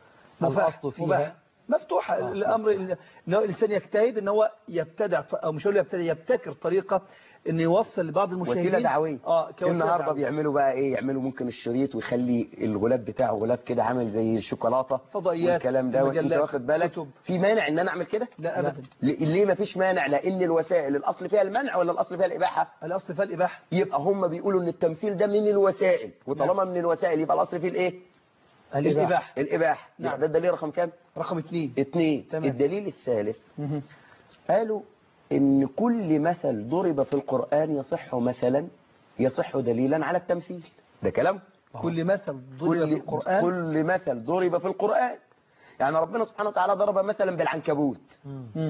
الأصل فيها مفتوحة. الأمر إن الإنسان يجتهد إن هو يبتدع أو مش هقول يبتكر طريقة إن يوصل لبعض المشاهدين وسيلة دعوية. النهارده دعوية. بيعملوا بقى ايه؟ يعملوا ممكن الشريط ويخلي الغلاف بتاعه غلاف كده عامل زي الشوكولاته، فضائيات والكلام ده. انت واخد بالك في مانع ان انا اعمل كده؟ لا ابدا. ليه ما فيش مانع؟ لان الوسائل الاصل فيها المنع ولا الاصل فيها الاباحه؟ الاصل فيها الاباحه. يبقى هم بيقولوا ان التمثيل ده من الوسائل، وطالما من الوسائل يبقى الاصل فيه الايه؟ الاباحه. نعم. ده الدليل رقم كام؟ رقم 2. تمام. الدليل الثالث قالوا ان كل مثل ضرب في القرآن يصح دليلا على التمثيل. ده كلام. كل مثل ضرب في القرآن، كل مثل ضرب في القرآن. يعني ربنا سبحانه وتعالى ضرب مثلا بالعنكبوت.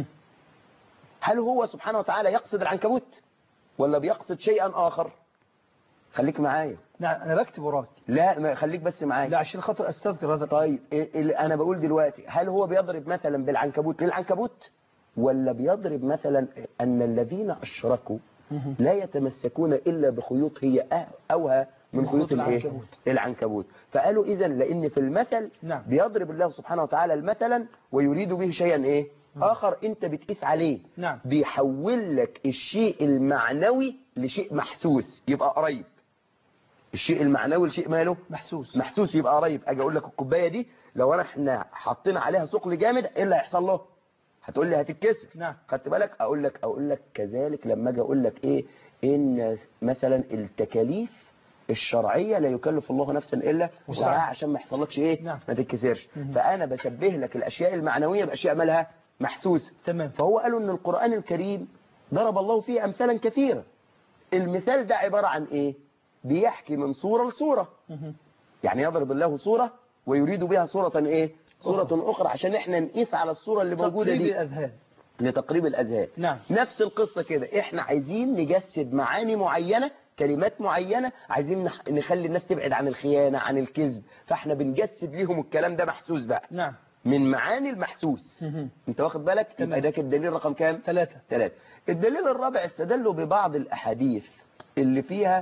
هل هو سبحانه وتعالى يقصد العنكبوت ولا بيقصد شيئا آخر؟ خليك معايا. نعم انا بكتب وراك. لا خليك بس معايا. لا عشان خاطر استذكر هذا. طيب انا بقول دلوقتي هل هو بيضرب مثلا بالعنكبوت للعنكبوت ولا بيضرب مثلا أن الذين أشركوا لا يتمسكون إلا بخيوط هي أوهى من خيوط العنكبوت. فقالوا إذن لأن في المثل بيضرب الله سبحانه وتعالى المثلا ويريد به شيئا إيه؟ آخر أنت بتقيس عليه. بيحول لك الشيء المعنوي لشيء محسوس يبقى قريب. الشيء المعنوي لشيء ماله؟ محسوس يبقى قريب. أجي أقول لك الكوباية دي لو احنا حطينا عليها ثقل جامد إيه اللي هيحصل له؟ هتقول لي هتتكسر. خدت بالك؟ اقول لك كذلك لما اجي اقول لك ايه؟ ان مثلا التكاليف الشرعيه لا يكلف الله نفسا الا وسعها عشان ما يحصلكش ايه؟ ما تتكسرش. فانا بشبه لك الاشياء المعنويه باشياء مالها محسوسه. تمام. فهو قالوا ان القران الكريم ضرب الله فيه امثالا كثيره. المثال ده عباره عن ايه؟ بيحكي من صوره لصوره. يعني يضرب الله صوره ويريد بها صوره ايه؟ صورة أخرى عشان احنا نقيس على الصورة اللي موجودة دي لتقريب الأذهان. نفس القصة كده. احنا عايزين نجسد معاني معينة، كلمات معينة، عايزين نخلي الناس تبعد عن الخيانة عن الكذب، فاحنا بنجسد ليهم الكلام ده محسوس بقى. من معاني المحسوس. انت واخد بالك؟ يبقى ده الدليل رقم كام؟ 3. الدليل الرابع استدلوا ببعض الاحاديث اللي فيها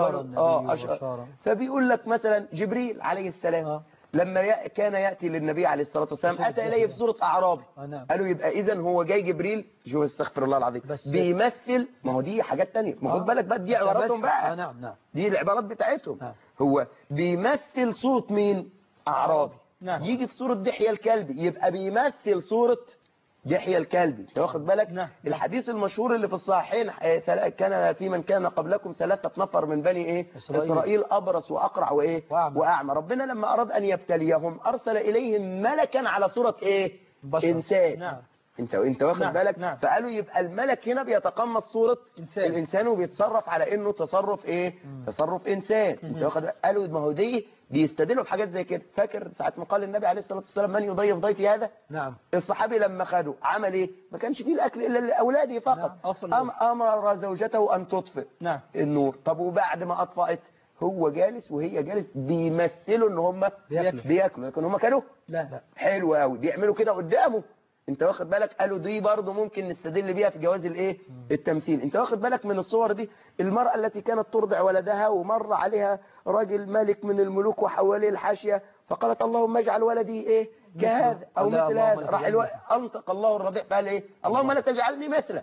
أشار. فبيقول لك مثلا جبريل عليه السلام لما كان يأتي للنبي عليه الصلاة والسلام أتى إليه في صورة أعرابي. قالوا يبقى إذن هو جاي جبريل، شوف استغفر الله العظيم، بيمثل. ما هو دي حاجات تانية، ما خد بالك بقى، دي عباراتهم بقى. دي العبارات بتاعتهم. هو بيمثل صورة مين؟ أعرابي. يجي في صورة دحية الكلبي يبقى بيمثل صورة دحية الكلبي. انت واخد بالك؟ الحديث المشهور اللي في الصحيحين، كان في من كان قبلكم 3 نفر من بني ايه؟ إسرائيل أبرص وأقرع وايه؟ وأعمى. ربنا لما أراد أن يبتليهم أرسل إليهم ملكا على صورة ايه؟ إنسان. انت واخد بالك؟ فقالوا يبقى الملك هنا بيتقمص صورة الإنسان وبيتصرف على انه تصرف ايه؟ تصرف إنسان. انت واخد بالك؟ قالوا ما هو دي بيستدلوا بحاجات زي كده. فاكر ساعة ما قال النبي عليه الصلاة والسلام من يضيف ضيفي هذا؟ الصحابي لما خدوا عمل ايه؟ ما كانش فيه الأكل إلا لأولاده فقط. أمر زوجته أن تطفئ النور. طب وبعد ما أطفأت هو جالس وهي جالس بيمثلوا ان هم بياكلوا، لكن هم كانوا لا حلو قوي بيعملوا كده قدامه. انت واخد بالك؟ قالوا دي برضه ممكن نستدل بيها في جواز الايه؟ التمثيل. انت واخد بالك من الصور دي؟ المرأة التي كانت ترضع ولدها ومر عليها راجل ملك من الملوك وحواليه الحاشية فقالت اللهم اجعل ولدي ايه؟ كهذا او مثل هذا. راح انطق الله الرضيع قال ايه؟ اللهم لا تجعلني مثله.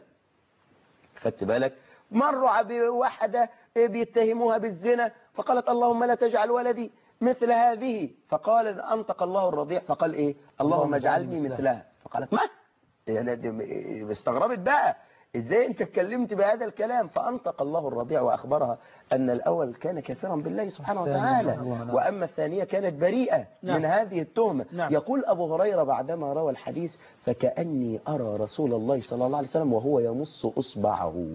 خدت بالك؟ مروا بواحدة بيتهموها بالزنا فقالت اللهم لا تجعل ولدي مثل هذه، فقال انطق الله الرضيع فقال ايه؟ اللهم اجعلني مثلها. فقالت ما يعني استغربت بقى، ازاي انت اتكلمت بهذا الكلام؟ فانطق الله الرضيع واخبرها ان الاول كان كافرا بالله سبحانه وتعالى واما الثانيه كانت بريئه من هذه التهمه. يقول ابو هريره بعدما روى الحديث فكاني ارى رسول الله صلى الله عليه وسلم وهو يمص اصبعه.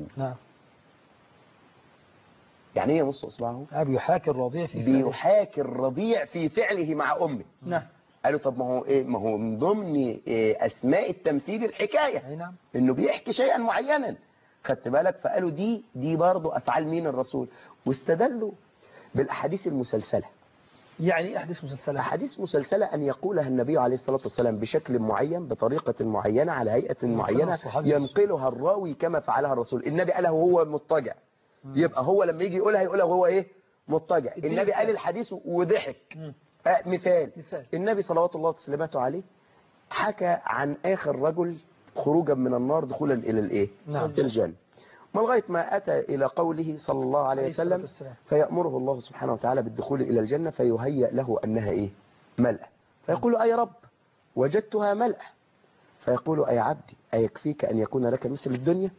يعني ايه يمص اصبعه؟ بيحاكي الرضيع في فعله. بيحاكي الرضيع في فعله مع امه. قالوا طب ما هو ايه؟ ما هو من ضمن اسماء التمثيل الحكايه انه بيحكي شيئا معينا. خدت بالك؟ فقالوا دي برضه افعال مين؟ الرسول. واستدلوا بالاحاديث المسلسله. يعني ايه احاديث مسلسله؟ احاديث مسلسله ان يقولها النبي عليه الصلاه والسلام بشكل معين بطريقه معينه على هيئه معينه ينقلها الراوي كما فعلها الرسول. النبي قالها وهو مضطجع، يبقى هو لما يجي يقولها وهو ايه؟ مضطجع. النبي قال الحديث وضحك. مثال النبي صلوات الله وسلامته عليه حكى عن آخر رجل خروجا من النار دخولا إلى الإيه؟ الجنة. ما لغاية ما أتى إلى قوله صلى الله عليه وسلم فيأمره الله سبحانه وتعالى بالدخول إلى الجنة فيهيأ له أنها إيه؟ ملأ. فيقول أي رب وجدتها ملأ. فيقول أي عبدي أيكفيك أن يكون لك مثل الدنيا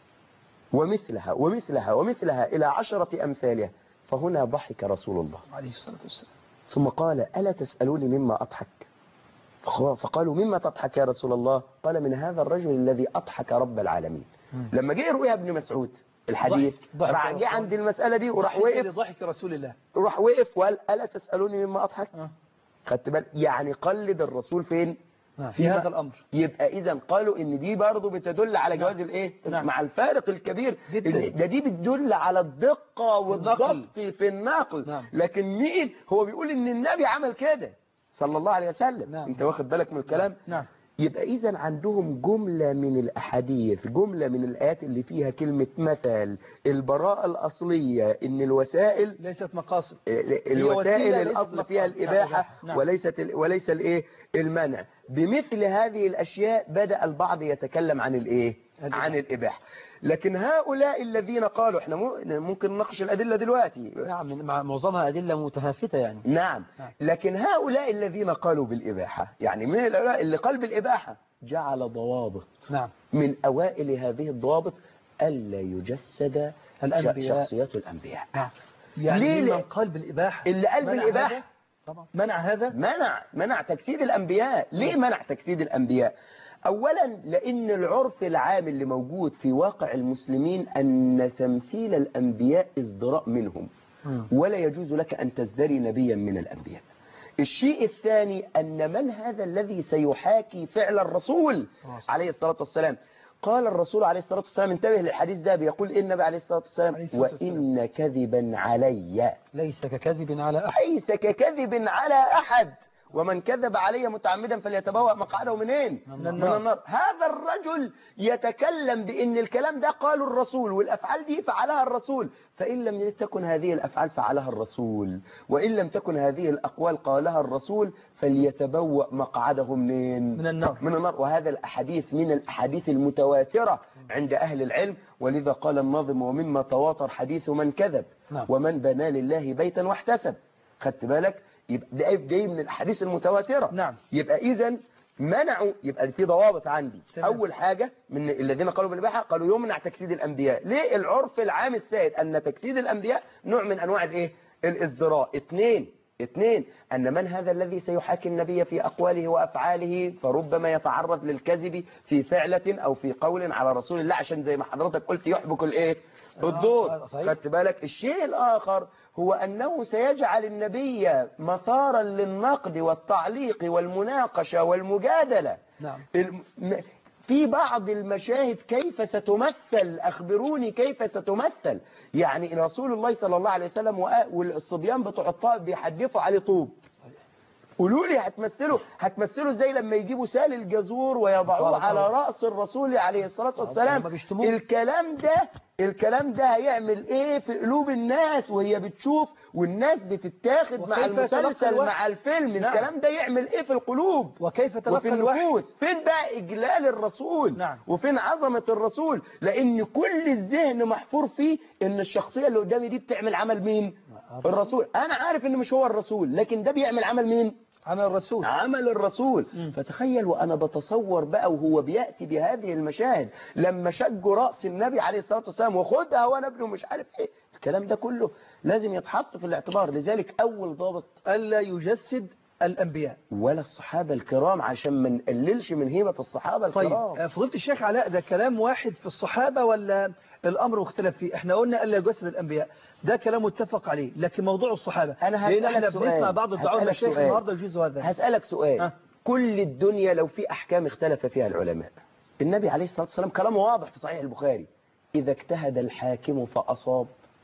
ومثلها ومثلها ومثلها إلى 10 أمثالها. فهنا ضحك رسول الله عليه الصلاة والسلام ثم قال ألا تسألوني مما أضحك؟ فقالوا مما تضحك يا رسول الله؟ قال من هذا الرجل الذي أضحك رب العالمين. لما جه يرويها ابن مسعود الحديث راح جه عند المسألة دي وراح وقف ضحك رسول الله وراح وقف وقال ألا تسألوني مما أضحك؟ خدت بالك؟ يعني قلد الرسول فين؟ في هذا الأمر. يبقى إذا قالوا إن دي برضه بتدل على جواز الإيه؟ مع الفارق الكبير دي بتدل على الدقة والضبط في النقل. لكن مين هو بيقول إن النبي عمل كده صلى الله عليه وسلم. أنت واخد بالك من الكلام؟ يبقى إذا عندهم جملة من الأحاديث، جملة من الآيات اللي فيها كلمة مثل، البراءة الأصلية إن الوسائل ليست مقاصد، الوسائل الأصل فيها الإباحة وليس الإيه؟ المنع. بمثل هذه الأشياء بدأ البعض يتكلم عن الإيه؟ عن الإباحة. لكن هؤلاء الذين قالوا احنا ممكن نناقش الأدلة دلوقتي. نعم معظمها أدلة متهافتة يعني. نعم. لكن هؤلاء الذين قالوا بالإباحة يعني من الأوائل اللي قال بالإباحة جعل ضوابط. من أوائل هذه الضوابط ألا يجسد شخصيات الأنبياء. يعني ليه من قال بالإباحة؟ اللي قال بالإباحة منع هذا؟ منع تجسيد الأنبياء. ليه منع تجسيد الأنبياء؟ أولا لأن العرف العام اللي موجود في واقع المسلمين أن تمثيل الأنبياء ازدراء منهم ولا يجوز لك أن تزدري نبيا من الأنبياء. الشيء الثاني أن من هذا الذي سيحاكي فعل الرسول عليه الصلاة والسلام؟ قال الرسول عليه الصلاة والسلام انتبه للحديث ده بيقول النبي عليه الصلاة والسلام وإن كذبا علي ليس ككذب على أحد. ليس ككذب على أحد ومن كذب علي متعمدا فليتبوأ مقعده منين؟ من النار. هذا الرجل يتكلم بأن الكلام ده قاله الرسول والأفعال دي فعلها الرسول، فإن لم تكن هذه الأفعال فعلها الرسول وإن لم تكن هذه الأقوال قالها الرسول فليتبوأ مقعده منين؟ من النار. من النار. وهذا الأحاديث من الأحاديث المتواترة عند أهل العلم، ولذا قال الناظم ومما تواتر حديث من كذب ومن بنى لله بيتا واحتسب. خدت بالك؟ يبقى ده من الأحاديث المتواترة. نعم. يبقى إذن منعوا، يبقى في ضوابط عندي. أول حاجة من الذين قالوا بالإباحة قالوا يمنع تجسيد الأنبياء. ليه؟ العرف العام السائد أن تجسيد الأنبياء نوع من أنواع الإيه؟ الازدراء. اثنين أن من هذا الذي سيحاكي النبي في أقواله وأفعاله فربما يتعرض للكذب في فعلة أو في قول على رسول الله، عشان زي ما حضرتك قلت يحبك الإيه؟ الدور. خدت بالك؟ الشيء الآخر هو أنه سيجعل النبي مثارا للنقد والتعليق والمناقشة والمجادلة. نعم. في بعض المشاهد كيف ستمثل؟ أخبروني كيف ستمثل. يعني رسول الله صلى الله عليه وسلم والصبيان بتوع الطائف بيحدفوا عليه طوب. قولوا لي هتمثلوا ازاي لما يجيبوا سال الجزور ويضعوه على رأس الرسول عليه الصلاة والسلام؟ الكلام ده هيعمل ايه في قلوب الناس وهي بتشوف والناس بتتاخد مع المسلسل مع الفيلم؟ نعم. الكلام ده يعمل ايه في القلوب وكيف تلقى النفوس؟ فين بقى اجلال الرسول؟ نعم. وفين عظمة الرسول؟ لان كل الذهن محفور فيه ان الشخصية اللي قدامي دي بتعمل عمل مين؟ الرسول. انا عارف ان مش هو الرسول، لكن ده بيعمل عمل مين؟ عمل الرسول. فتخيل وأنا بتصور بقى وهو بيأتي بهذه المشاهد لما شجوا رأس النبي عليه الصلاة والسلام وخدها وأنا ابنه مش عارف ايه، الكلام ده كله لازم يتحط في الاعتبار. لذلك أول ضابط ألا يجسد الأنبياء ولا الصحابة الكرام عشان ما نقللش من هيبة الصحابة الكرام. طيب فضيلة الشيخ علاء، ده كلام واحد في الصحابة ولا الأمر مختلف فيه؟ احنا قلنا ألا يجسد الأنبياء، ده كلام متفق عليه، لكن موضوع الصحابة أنا هسألك سؤال. بنسمع بعض الدعوة المشايخ النهارده يجيزوا هذا. هسألك سؤال. كل الدنيا لو في أحكام اختلف فيها العلماء، النبي عليه الصلاة والسلام كلامه واضح في صحيح البخاري: إذا اجتهد الحاكم فأصاب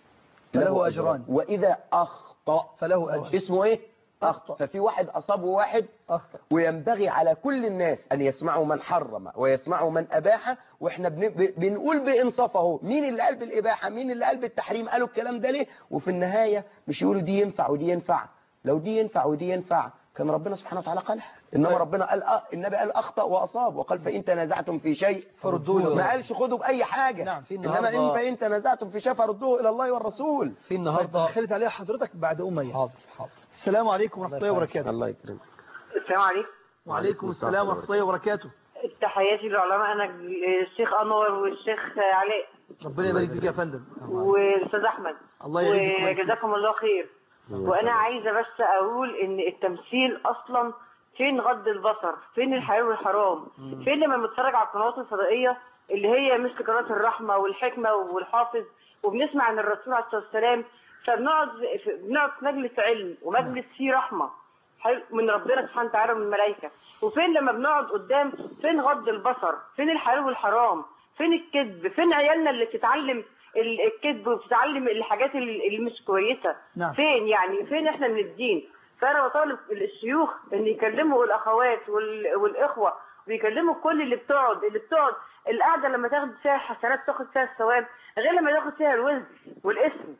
فله أجران، وإذا أخطأ فله أجر. اسمه إيه؟ أخطأ. ففي واحد أصاب وواحد أخطأ. وينبغي على كل الناس أن يسمعوا من حرم ويسمعوا من أباح، وإحنا بنقول بإنصافه مين اللي قال بالإباحة مين اللي قال بالتحريم، قالوا الكلام ده ليه، وفي النهاية مش يقولوا دي ينفع ودي ينفع. لو دي ينفع ودي ينفع كان ربنا سبحانه وتعالى قالها. إنما ربنا قال النبي قال أخطأ وأصاب، وقال فإن تنازعتم في شيء فردوه، ما قالش خدوا بأي حاجة. نعم. إنما فإن تنازعتم في شيء فردوه إلى الله والرسول. في النهارده خلت عليها حضرتك بعد أمية. حاضر. السلام عليكم ورحمة الله وبركاته. الله يكرمك. السلام عليكم. وعليكم السلام ورحمة الله وبركاته. تحياتي للعلماء، أنا الشيخ أنور والشيخ علاء. ربنا يبارك فيك يا فندم. والأستاذ أحمد. الله يبارك فيك. وجزاكم الله خير. وأنا عايزة بس أقول إن التمثيل أصلا فين غض البصر؟ فين الحلال والحرام؟ فين لما بنتفرج على القنوات الفضائية اللي هي مثل قناة الرحمة والحكمة والحافظ، وبنسمع عن الرسول عليه الصلاة والسلام، فبنقعد في مجلس علم ومجلس فيه رحمة من ربنا سبحانه وتعالى ومن الملائكة، وفين لما بنقعد قدام فين غض البصر؟ فين الحلال والحرام؟ فين الكذب؟ فين عيالنا اللي بتتعلم الكذب وبتتعلم الحاجات اللي مش كويسة؟ نعم. فين يعني فين احنا من الدين؟ فأنا بطالب الشيوخ ان يكلموا الأخوات والإخوة ويكلموا كل اللي بتقعد القعدة لما تاخد فيها حسنات تاخد فيها الثواب غير لما تاخد فيها الوزن والاسم.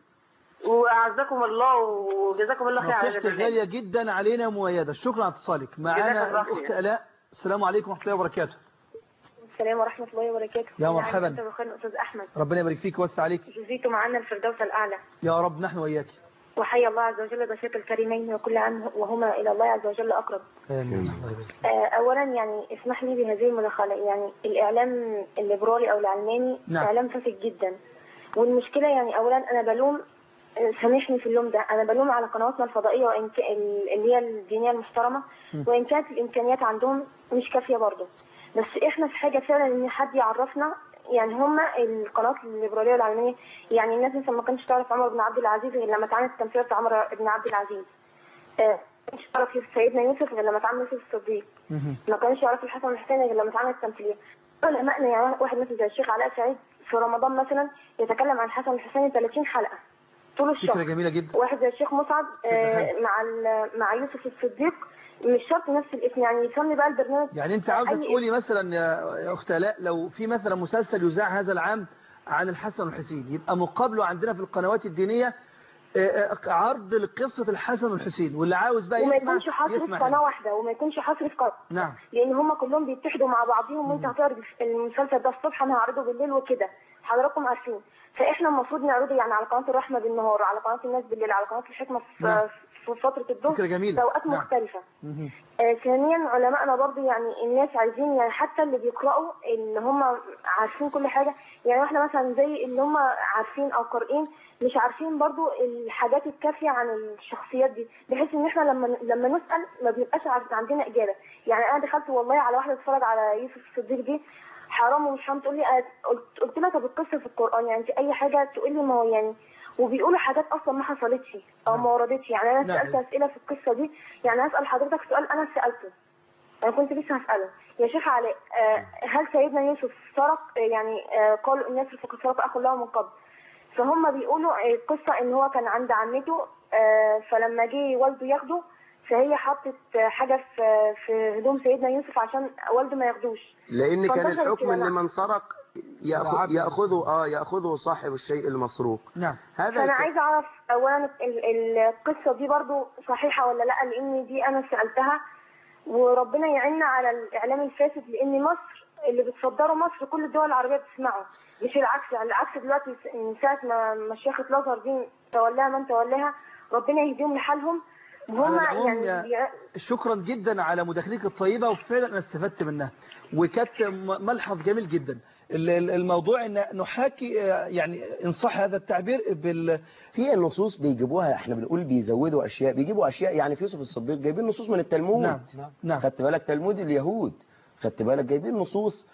وأعزكم الله وجزاكم الله خير. نصيحتك غالية جدا علينا مؤيدة. شكرا على اتصالك معنا. الأخت آلاء، السلام عليكم ورحمة الله وبركاته. السلام ورحمة الله وبركاته. يا مرحبا. أستاذ أحمد، ربنا يبارك فيك ويوسع عليك. جزيتوا معنا الفردوس الأعلى يا رب. نحن وإياك. وحي الله عز وجل ضيفك الكريمين وكل عام وهما إلى الله عز وجل أقرب. آمين. أولا يعني اسمح لي بهذه المداخلة. يعني الإعلام الليبرالي أو العلماني إعلام فاسد جدا، والمشكلة يعني أولا أنا بلوم، سامحني في اللوم ده، أنا بلوم على قنواتنا الفضائية اللي هي الدينية المحترمة، وإن كانت الإمكانيات عندهم مش كافية برضه، بس إحنا في حاجة فعلا إن حد يعرفنا. يعني هما القنوات الليبرالية والعلمانية، يعني الناس مثلا ما كانتش تعرف عمر بن عبد العزيز غير لما اتعملت التمثيلية بتاع عمر بن عبد العزيز. ما كانش تعرف سيدنا يوسف غير لما اتعمل يوسف الصديق. ما كانش يعرف الحسن والحسين غير لما اتعملت التمثيلية. علماءنا يعني واحد مثلا زي الشيخ علاء سعيد في رمضان مثلا يتكلم عن الحسن والحسين 30 حلقة طول الشهر. فكرة جميلة جدا. واحد زي الشيخ مسعد مع يوسف الصديق مش شرط نفس الاسم، يعني يسمي بقى البرنامج. يعني انت عاوزه تقولي مثلا يا اخت آلاء لو في مثلا مسلسل يذاع هذا العام عن الحسن والحسين، يبقى مقابله عندنا في القنوات الدينية عرض لقصة الحسن والحسين، واللي عاوز بقى وما يسمع يكونش حصر في قناة واحدة، وما يكونش حصر في قناة. نعم. لان هم كلهم بيتحدوا مع بعضهم، وانت هتعرض المسلسل ده الصبح، انا هعرضه بالليل وكده، حضراتكم عارفين. فاحنا المفروض نعرضه يعني على قناة الرحمة بالنهار، على قناة الناس بالليل، على قناة الحكمة في فترة الظهر، في اوقات مختلفة. ثانيا علمائنا برضو يعني الناس عايزين يعني حتى اللي بيقرأوا اللي هم عارفين كل حاجة، يعني احنا مثلا زي اللي هم عارفين او قارئين مش عارفين برضو الحاجات الكافية عن الشخصيات دي، بحيث ان احنا لما نسأل ما بيبقاش عندنا اجابة. يعني انا دخلت والله على واحدة تتفرج على يوسف الصديق دي، حرام ومش حرام، تقول لي قلت لها طب القصة في القرآن يعني انت اي حاجة تقول لي ما هو يعني، وبيقولوا حاجات اصلا ما حصلتش او ما وردتش. يعني انا سالت اسئله في القصه دي، يعني هسال حضرتك سؤال انا سالته، انا كنت لسه هساله يا شيخ علاء، هل سيدنا يوسف سرق؟ يعني قالوا الناس فقد سرق اخو له من قبل، فهم بيقولوا القصه ان هو كان عند عمته، فلما جه والده ياخده فهي حطت حاجه في هدوم سيدنا يوسف عشان والده ما ياخدوش، لان كان الحكم ان من سرق ياخذه صاحب الشيء المسروق. نعم. فانا عايزه اعرف اولا القصه دي برضو صحيحه ولا لا، لان دي انا سالتها، وربنا يعيننا على الاعلام الفاسد، لان مصر اللي بتصدره مصر كل الدول العربيه بتسمعه، مش العكس. يعني العكس دلوقتي من ساعه ما مشيخه الازهر دي تولاها من تولاها، ربنا يهديهم لحالهم. وهم يعني شكرا جدا على مداخلتك الطيبه، وفعلا انا استفدت منها، وكانت ملحظ جميل جدا. الموضوع ان نحاكي يعني ان صح هذا التعبير في النصوص بيجيبوها، احنا بنقول بيزودوا اشياء، بيجيبوا اشياء. يعني في يوسف الصديق جايبين نصوص من التلمود. نعم. خدت بالك تلمود اليهود، خدت بالك جايبين نصوص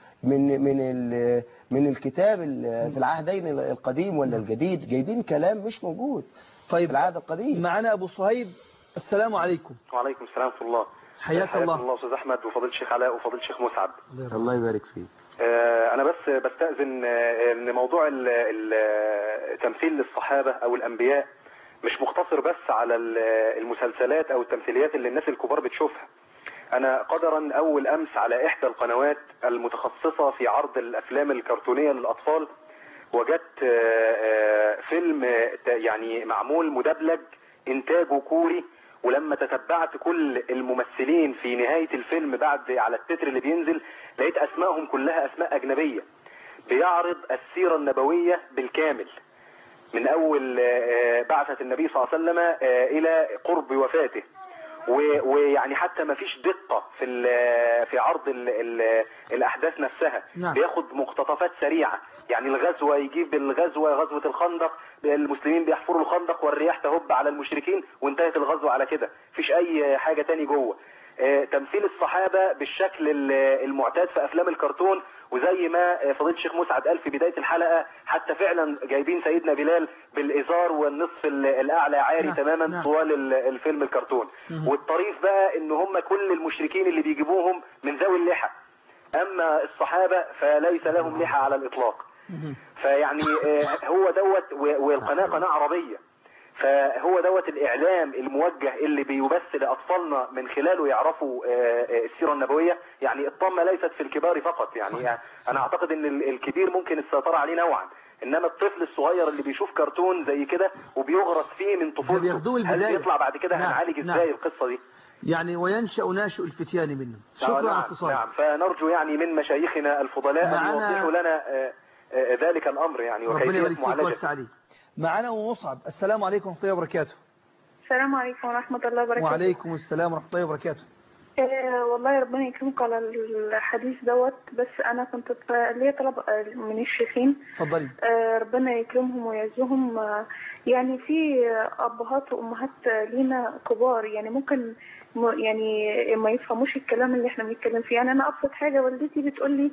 من الكتاب في العهدين القديم ولا الجديد، جايبين كلام مش موجود طيب في العهد القديم. معنا ابو صهيب، السلام عليكم. وعليكم السلام ورحمه الله. حياك الله. حياك الله استاذ احمد وفضيله الشيخ علاء وفضيله الشيخ مسعد. الله يبارك فيك. انا بس بستأذن ان موضوع تمثيل الصحابة او الانبياء مش مقتصر بس على المسلسلات او التمثيليات اللي الناس الكبار بتشوفها. انا قدرا اول امس على احدى القنوات المتخصصة في عرض الافلام الكرتونية للاطفال وجدت فيلم يعني معمول مدبلج انتاجه كوري، ولما تتبعت كل الممثلين في نهاية الفيلم بعد على التتر اللي بينزل لقيت اسمائهم كلها اسماء اجنبية. بيعرض السيرة النبوية بالكامل من اول بعثة النبي صلى الله عليه وسلم الى قرب وفاته، ويعني حتى ما فيش دقة في عرض الاحداث نفسها. نعم. بياخد مقتطفات سريعة، يعني الغزوة يجيب غزوة الخندق، المسلمين بيحفروا الخندق والرياح تهب على المشركين وانتهت الغزوة على كده، مفيش اي حاجة تاني جوه. تمثيل الصحابة بالشكل المعتاد في افلام الكرتون، وزي ما فضيلة الشيخ مسعد قال في بداية الحلقة حتى فعلا جايبين سيدنا بلال بالازار والنصف الاعلى عاري تماما طوال الفيلم الكرتون. والطريف بقى ان هم كل المشركين اللي بيجيبوهم من ذوي اللحى، اما الصحابة فليس لهم لحى على الاطلاق. فيعني هو دوت، والقناة قناة عربية، فهو دوت الإعلام الموجه اللي بيبث لأطفالنا من خلاله يعرفوا السيرة النبوية. يعني الطامة ليست في الكبار فقط، يعني أنا أعتقد أن الكبير ممكن السيطرة عليه نوعا، إنما الطفل الصغير اللي بيشوف كرتون زي كده وبيغرس فيه من طفولته، هل يطلع بعد كده هنعالج إزاي القصة دي؟ يعني وينشأ ناشئ الفتيان منه. شكرا على اتصالك. نعم، فنرجو يعني من مشايخنا الفضلاء أن يوضحوا لنا ذلك الأمر يعني وكيفية معالجته. معنا أم مصعب، السلام عليكم ورحمة الله وبركاته. السلام عليكم ورحمة الله وبركاته. وعليكم السلام ورحمة الله وبركاته. والله ربنا يكرمك على الحديث دوت، بس أنا كنت ليا طلب من الشيخين. اتفضلي. ربنا يكرمهم ويعزهم. يعني في أبهات وأمهات لينا كبار يعني ممكن يعني ما يفهموش الكلام اللي احنا بنتكلم فيه. يعني أنا أبسط حاجة والدتي بتقول لي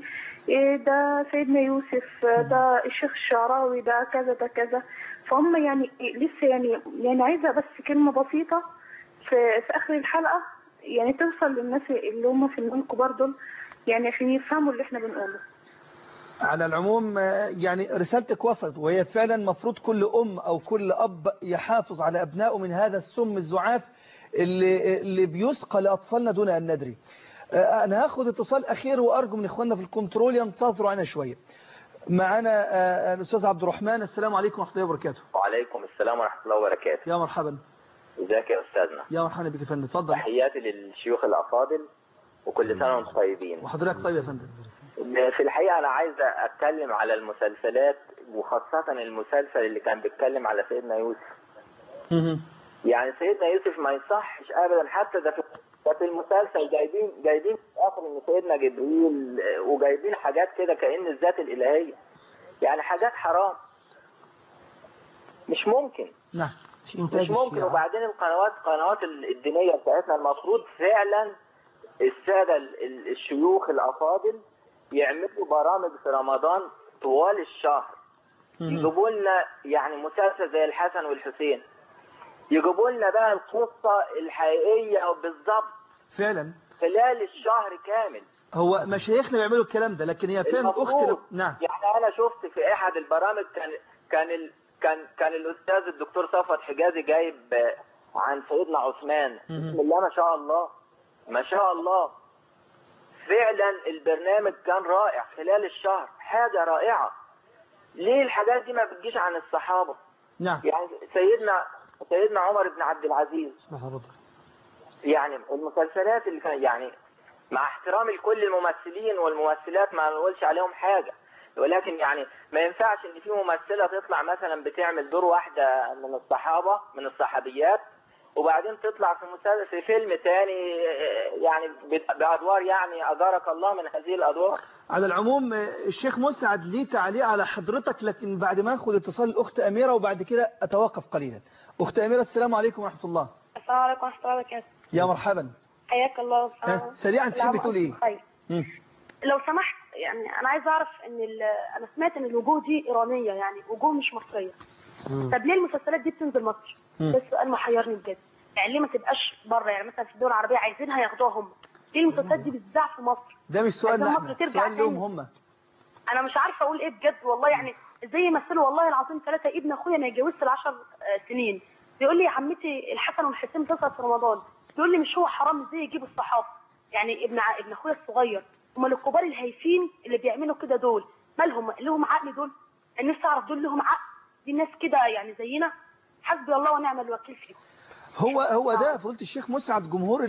ده سيدنا يوسف، ده الشيخ الشعراوي، ده كذا ده كذا، فهم يعني لسه يعني عايزة بس كلمة بسيطة في آخر الحلقة يعني توصل للناس اللي هم في الكبار دول، يعني عشان يفهموا اللي احنا بنقوله. على العموم يعني رسالتك وصلت، وهي فعلا مفروض كل أم أو كل أب يحافظ على أبنائه من هذا السم الزعاف اللي بيسقى لأطفالنا دون أن ندري. أنا هاخد اتصال أخير وأرجو من إخواننا في الكنترول ينتظروا عنا شوية. معنا الأستاذ عبد الرحمن. السلام عليكم ورحمة الله وبركاته. وعليكم السلام ورحمة الله وبركاته. يا مرحبا. ازيك يا أستاذنا؟ يا مرحبا بك يا فندم، اتفضل. تحياتي للشيوخ الأفاضل وكل سنة وانتم طيبين. وحضرتك طيب يا فندم. في الحقيقة أنا عايز أتكلم على المسلسلات وخاصة المسلسل اللي كان بيتكلم على سيدنا يوسف. يعني سيدنا يوسف ما يصحش أبدا، حتى ده في المسلسل جايبين في آخر إن سيدنا جبريل، وجايبين حاجات كده كأن الذات الإلهية، يعني حاجات حرام مش ممكن. نعم مش ممكن. وبعدين قنوات الدينية بتاعتنا المفروض فعلا السادة الشيوخ الأفاضل يعملوا برامج في رمضان طوال الشهر، يجيبوا لنا يعني مسلسل زي الحسن والحسين، يجيبوا لنا بقى القصة الحقيقية بالظبط فعلا خلال الشهر كامل. هو مشايخنا بيعملوا الكلام ده، لكن هي فين أختي؟ نعم. يعني أنا شفت في أحد البرامج كان الأستاذ الدكتور صفوت حجازي جايب عن سيدنا عثمان. بسم الله ما شاء الله ما شاء الله، فعلا البرنامج كان رائع خلال الشهر، حاجة رائعة. ليه الحاجات دي ما بتجيش عن الصحابة؟ نعم. يعني سيدنا عمر بن عبد العزيز، يعني المسلسلات اللي كان، يعني مع احترامي لكل الممثلين والممثلات ما نقولش عليهم حاجة، ولكن يعني ما ينفعش ان في ممثلة تطلع مثلا بتعمل دور واحدة من الصحابة من الصحابيات، وبعدين تطلع في فيلم تاني يعني بأدوار يعني أجارك الله من هذه الأدوار. على العموم الشيخ مسعد ليه تعليق على حضرتك، لكن بعد ما أخذ اتصال الأخت أميرة وبعد كده أتوقف قليلا. أخت أميرة السلام عليكم ورحمة الله. السلام عليكم ورحمة الله وبركاته. يا مرحبا. حياك الله. سريعا تحبي تقول إيه؟ لو سمحت، يعني أنا عايز أعرف إن أنا سمعت إن الوجوه دي إيرانية، يعني وجوه مش مصرية. طب ليه المسلسلات دي بتنزل مصر؟ ده السؤال محيرني بجد. يعني ليه ما تبقاش بره؟ يعني مثلا في الدول العربية عايزينها ياخدوها هم، ليه المسلسلات دي بتذاع في مصر؟ ده مش سؤال مصر ترجع سؤال لهم هم. أنا مش عارفة أقول إيه بجد والله. يعني زي يمثلوا والله العظيم 3 ابن أخويا ما يتجوزش ال10 سنين، بيقول لي يا عمتي الحسن والحسين مسلسل في رمضان، بيقول لي مش هو حرام ازاي يجيب الصحابة؟ يعني ابن أخويا الصغير، هم الكبار الهايفين اللي بيعملوا كده دول مالهم؟ لهم عقل دول؟ أنا نفسي أعرف دول لهم عقل؟ دي الناس كده يعني زينا؟ حسبي الله ونعم الوكيل فيهم. هو ده فضيلة الشيخ مسعد جمهور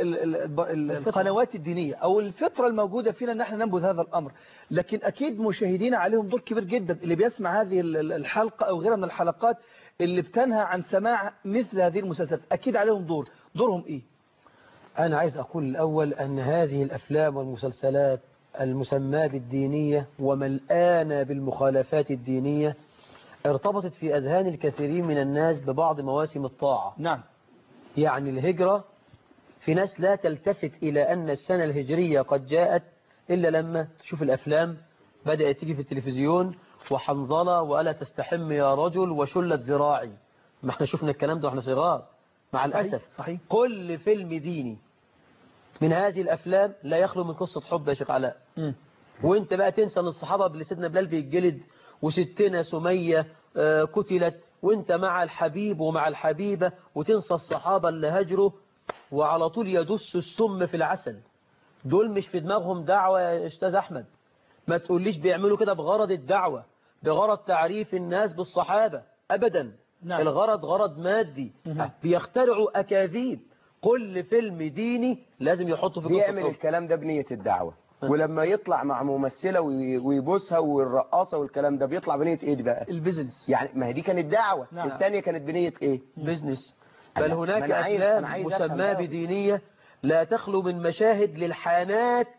القنوات الدينية أو الفطرة الموجودة فينا أن احنا ننبذ هذا الأمر، لكن أكيد مشاهدينا عليهم دور كبير جدا. اللي بيسمع هذه الحلقة أو غيرها من الحلقات اللي بتنهى عن سماع مثل هذه المسلسلات أكيد عليهم دورهم إيه؟ أنا عايز أقول الأول أن هذه الأفلام والمسلسلات المسماة بالدينية وملآنة بالمخالفات الدينية ارتبطت في أذهان الكثيرين من الناس ببعض مواسم الطاعة. نعم. يعني الهجرة، في ناس لا تلتفت إلى أن السنة الهجرية قد جاءت إلا لما تشوف الأفلام بدأت تيجي في التلفزيون، وحنظلة وألا تستحم يا رجل وشلت ذراعي. ما احنا شفنا الكلام ده واحنا صغار مع الأسف. صحيح. كل فيلم ديني من هذه الأفلام لا يخلو من قصة حب يا شيخ علاء. وانت بقى تنسى ان الصحابة اللي سيدنا بلال بيتجلد وستنا سمية قتلت وانت مع الحبيب ومع الحبيبة، وتنسى الصحابة اللي هجروا وعلى طول يدس السم في العسل. دول مش في دماغهم دعوة يا أستاذ أحمد. ما تقوليش بيعملوا كده بغرض الدعوة، بغرض تعريف الناس بالصحابة أبدا. نعم. الغرض غرض مادي. بيخترعوا أكاذيب. كل فيلم ديني لازم يحطه في بيعمل الكلام ده بنية الدعوة، ولما يطلع مع ممثلة ويبوسها والرقاصة والكلام ده بيطلع بنية ايه بقى؟ البيزنس. يعني ما هي دي كانت دعوة. نعم. الثانية كانت بنية ايه؟ بيزنس. بل هناك أفلام مسماة بدينية لا تخلو من مشاهد للحانات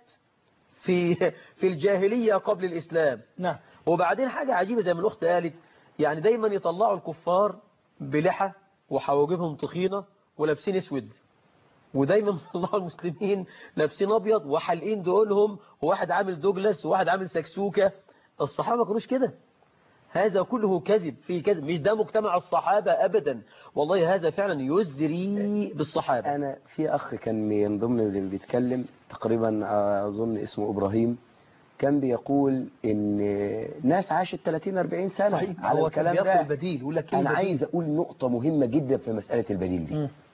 في الجاهلية قبل الإسلام. نعم. وبعدين حاجة عجيبة زي ما الأخت قالت، يعني دايما يطلعوا الكفار بلحى وحواجبهم تخينة ولابسين اسود، ودايما يطلعوا المسلمين لابسين ابيض وحلقين دقولهم، وواحد عامل دوجلاس وواحد عامل سكسوكة. الصحابة ما كانوش كده. هذا كله كذب في كذب. مش ده مجتمع الصحابة أبدا. والله هذا فعلا يزري بالصحابة. أنا في أخ كان من ضمن اللي بيتكلم تقريبا أظن اسمه إبراهيم، كان بيقول إن ناس عاشت 30-40 سنة. صحيح. على هو الكلام كان ده البديل. أنا عايز أقول نقطة مهمة جدا في مسألة البديل دي.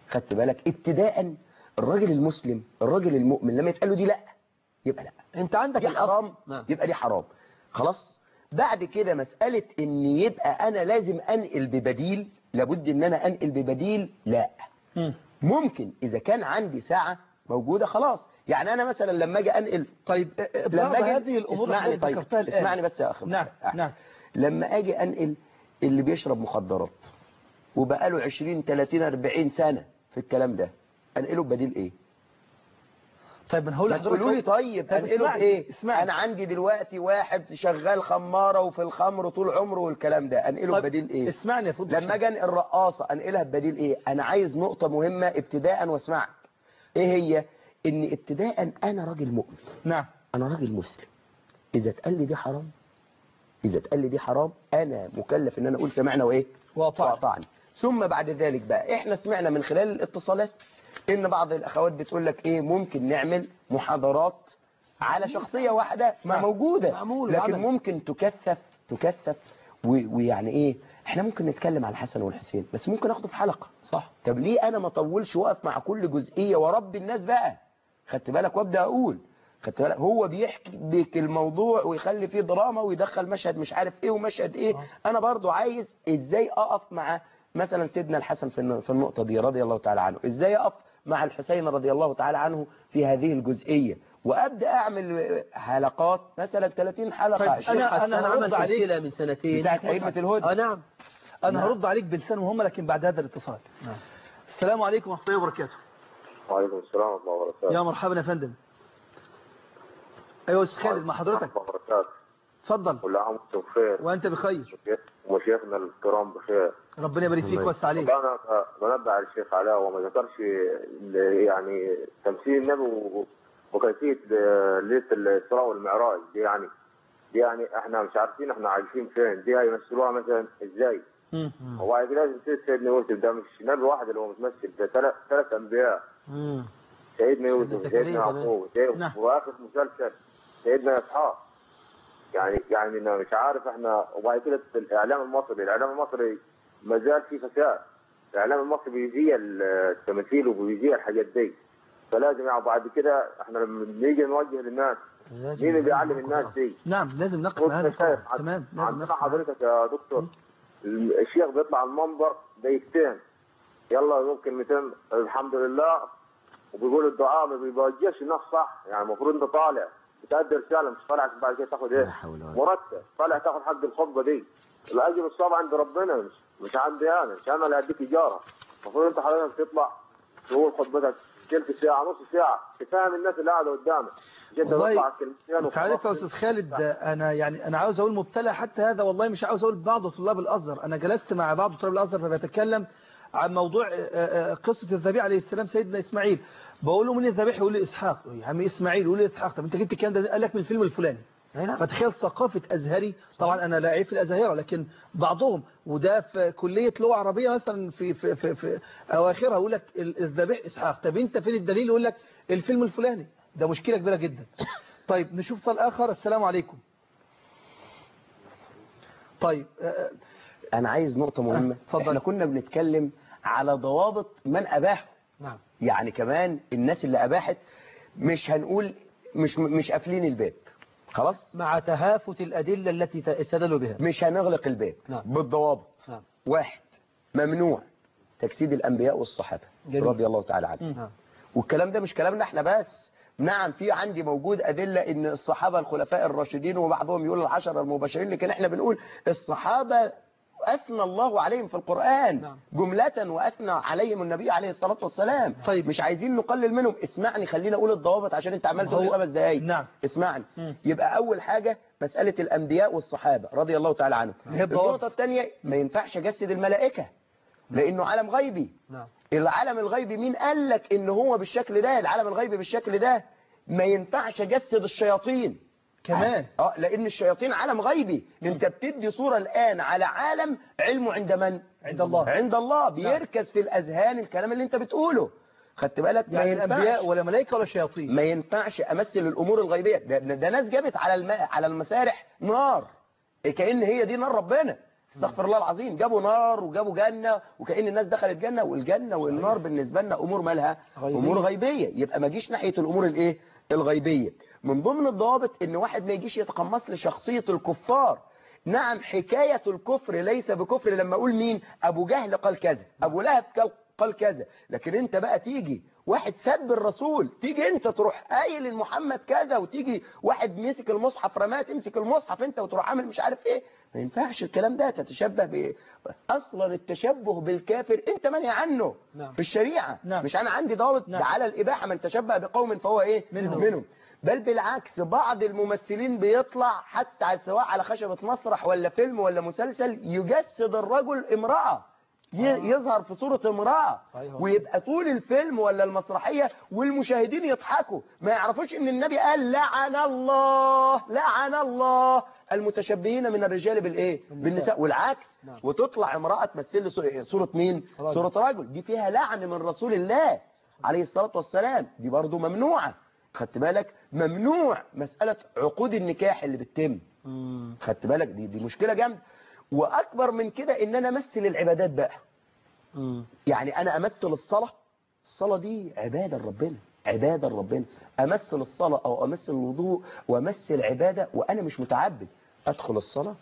خدت بالك؟ ابتداء الراجل المسلم الراجل المؤمن لما يتقال له دي لا يبقى لا، انت عندك دي حرام يبقى دي حرام خلاص. بعد كده مسألة ان يبقى انا لازم انقل ببديل، لابد ان انا انقل ببديل، لا ممكن اذا كان عندي ساعة موجودة خلاص. يعني انا مثلا لما اجي انقل، طيب لما اجي هذه الامور اسمعني اللي ذكرتها الان، اسمعني بس يا اخي. نعم لما اجي انقل اللي بيشرب مخدرات وبقاله 20 30 40 سنة في الكلام ده، انقله ببديل ايه؟ طيب انا هقول لحضرتك، تقولوا لي طيب انقله بايه؟ انا عندي دلوقتي واحد شغال خماره وفي الخمر طول عمره والكلام ده، انقله ببديل ايه؟ اسمعني يا فضل. لما اجي انقل الرقاصه انقلها ببديل ايه؟ انا عايز نقطه مهمه ابتداء واسمعك. ايه هي؟ ان ابتداء انا راجل مؤمن، نعم انا راجل مسلم، اذا اتقال لي دي حرام، اذا اتقال لي دي حرام انا مكلف ان انا اقول سمعنا وايه؟ واطعنا. ثم بعد ذلك بقى احنا سمعنا من خلال الاتصالات ان بعض الاخوات بتقول لك ايه، ممكن نعمل محاضرات على شخصية واحدة موجودة، لكن ممكن تكثف ويعني ايه، احنا ممكن نتكلم على الحسن والحسين بس ممكن اخده في حلقة، صح؟ طب ليه انا ما اطولش واقف مع كل جزئية ورب الناس بقى، خدت بالك، وابدا اقول، خدت بالك، هو بيحكي بك الموضوع ويخلي فيه دراما ويدخل مشهد مش عارف ايه ومشهد ايه. انا برضو عايز ازاي اقف مع مثلا سيدنا الحسن في النقطة دي رضي الله تعالى عنه، ازاي اقف مع الحسين رضي الله تعالى عنه في هذه الجزئية، وابدا اعمل حلقات مثلا 30 حلقة. طيب انا هرد عليك من سنتين بتاعت ائمة الهدى. نعم انا هرد عليك بلسان مهم، لكن بعد هذا الاتصال. السلام عليكم ورحمة الله وبركاته. وعليكم السلام ورحمة الله وبركاته. يا مرحبا يا فندم. ايوه استاذ خالد مع حضرتك. اتفضل. كل عام وانتم بخير. وانت بخير. وشيخنا الكرام بخير. ربنا يبارك فيك ويوسع عليك. انا بنبه على الشيخ علاء وما ذكرش يعني تمثيل النبي وكيفيه ليله الاسراء والمعراج دي، يعني احنا مش عارفين احنا عايشين فين، دي هيمثلوها مثلا ازاي؟ هو لازم سيدنا يوسف ده مش نبي واحد اللي هو متمثل، ده ثلاث انبياء. سيدنا يوسف سيدنا يعقوب واخر مسلسل سيدنا اسحاق. يعني انا مش عارف احنا. وبعد كده الاعلام المصري ما زال في فساد. الاعلام المصري بيذيع التماثيل وبيذيع الحاجات دي، فلازم يعني بعد كده احنا لما نيجي نوجه للناس مين اللي بيعلم الناس دي؟ نعم لازم نقف هذا. تمام لازم نقف. حضرتك يا دكتور الشيخ بيطلع على المنبر دقيقتين يلا يقول كلمتين الحمد لله وبيقول الدعاء، ما بيوجهش الناس صح. يعني المفروض انت طالع بتأدي رسالة، مش طالع بعد كده تاخد ايه؟ مرتب. طالع تاخد حق الخطبة دي. الاجر والصواب عند ربنا مش عندي انا، مش انا اللي هديك اجاره. المفروض انت حضرتك تطلع تقول خطبتك تلت ساعة نص ساعة تفهم الناس اللي قاعدة قدامك. والله انت عارف يا استاذ خالد، انا عاوز اقول مبتلى حتى هذا، والله مش عاوز اقول بعض طلاب الازهر. انا جلست مع بعض طلاب الازهر فبتكلم عن موضوع قصة الذبيح عليه السلام سيدنا اسماعيل. بقول له من الذبيح؟ يقول لي اسحاق. يا عم اسماعيل. يقول لي اسحاق. طب انت جبت الكلام ده؟ قال لك من الفيلم الفلاني. فتخيل ثقافة أزهري. طبعا أنا لا أعرف الأزاهرة، لكن بعضهم وده في كلية لغة عربية مثلا في أواخرها يقول لك الذبيح إسحاق. طب أنت فين الدليل؟ يقول لك الفيلم الفلاني. ده مشكلة كبيرة جدا. طيب نشوف اتصال آخر. السلام عليكم. طيب أنا عايز نقطة مهمة. احنا كنا بنتكلم على ضوابط من أباحه. نعم. يعني كمان الناس اللي أباحت مش هنقول مش قافلين الباب خلاص، مع تهافت الأدلة التي استدلوا بها مش هنغلق الباب. نعم. بالضوابط. نعم. واحد، ممنوع تجسيد الأنبياء والصحابة رضي الله تعالى عنهم. نعم. والكلام ده مش كلامنا احنا بس. نعم في عندي موجود أدلة إن الصحابة الخلفاء الراشدين وبعضهم يقول العشرة المباشرين، لكن احنا بنقول الصحابة أثنى الله عليهم في القرآن. نعم. جملة وأثنى عليهم النبي عليه الصلاة والسلام. طيب مش عايزين نقلل منهم. اسمعني خلينا أقول الضوابط عشان انت عمال تقول 5 دقايق. نعم. اسمعني. يبقى أول حاجة مسألة الأنبياء والصحابة رضي الله تعالى عنهم. النقطة الثانية ما ينفعش أجسد الملائكة لأنه عالم غيبي. نعم. العالم الغيبي مين قال لك إن هو بالشكل ده؟ العالم الغيبي بالشكل ده. ما ينفعش أجسد الشياطين كمان. لأن الشياطين عالم غيبي. انت بتدي صورة الآن على عالم علمه عند من؟ عند الله. عند الله. بيركز في الأذهان الكلام اللي انت بتقوله. خدت بالك؟ يعني الأنبياء ولا ملائكة ولا شياطين. ما ينفعش أمثل الأمور الغيبية. ده ناس جابت على المسارح نار كأن هي دي نار ربنا. استغفر الله العظيم، جابوا نار وجابوا جنة وكأن الناس دخلت جنة، والجنة والنار بالنسبة لنا أمور مالها أمور غيبية. يبقى ما جيش ناحية الأمور الإيه الغيبية. من ضمن الضوابط إن واحد ما يجيش يتقمص لشخصية الكفار. نعم حكاية الكفر ليس بكفر لما أقول مين أبو جهل قال كذا، أبو لهب قال كذا، لكن أنت بقى تيجي واحد سب الرسول تيجي أنت تروح قايل لمحمد كذا، وتيجي واحد مسك المصحف رماه تمسك المصحف أنت وتروح عامل مش عارف إيه. ما ينفعش الكلام ده. تتشبه أصلا التشبه بالكافر أنت منهي عنه في الشريعة. مش أنا عندي ضابط ده على الإباحة، من تشبه بقوم فهو إيه منهم. بل بالعكس بعض الممثلين بيطلع حتى سواء على خشبة مسرح ولا فيلم ولا مسلسل يجسد الرجل امرأة، يظهر في صورة امرأة، ويبقى طول الفيلم ولا المسرحية والمشاهدين يضحكوا، ما يعرفوش ان النبي قال لعن الله المتشبهين من الرجال بالايه بالنساء، والعكس. وتطلع امرأة تمثل صورة مين صورة رجل، دي فيها لعن من رسول الله عليه الصلاة والسلام، دي برضو ممنوعة. خدت بالك؟ ممنوع مسألة عقود النكاح اللي بتتم. خدت بالك؟ دي مشكلة جامدة. واكبر من كده ان انا امثل العبادات بقى. يعني انا امثل الصلاة دي عبادة لربنا، امثل الصلاة او امثل الوضوء وامثل عبادة وانا مش متعبد. ادخل الصلاة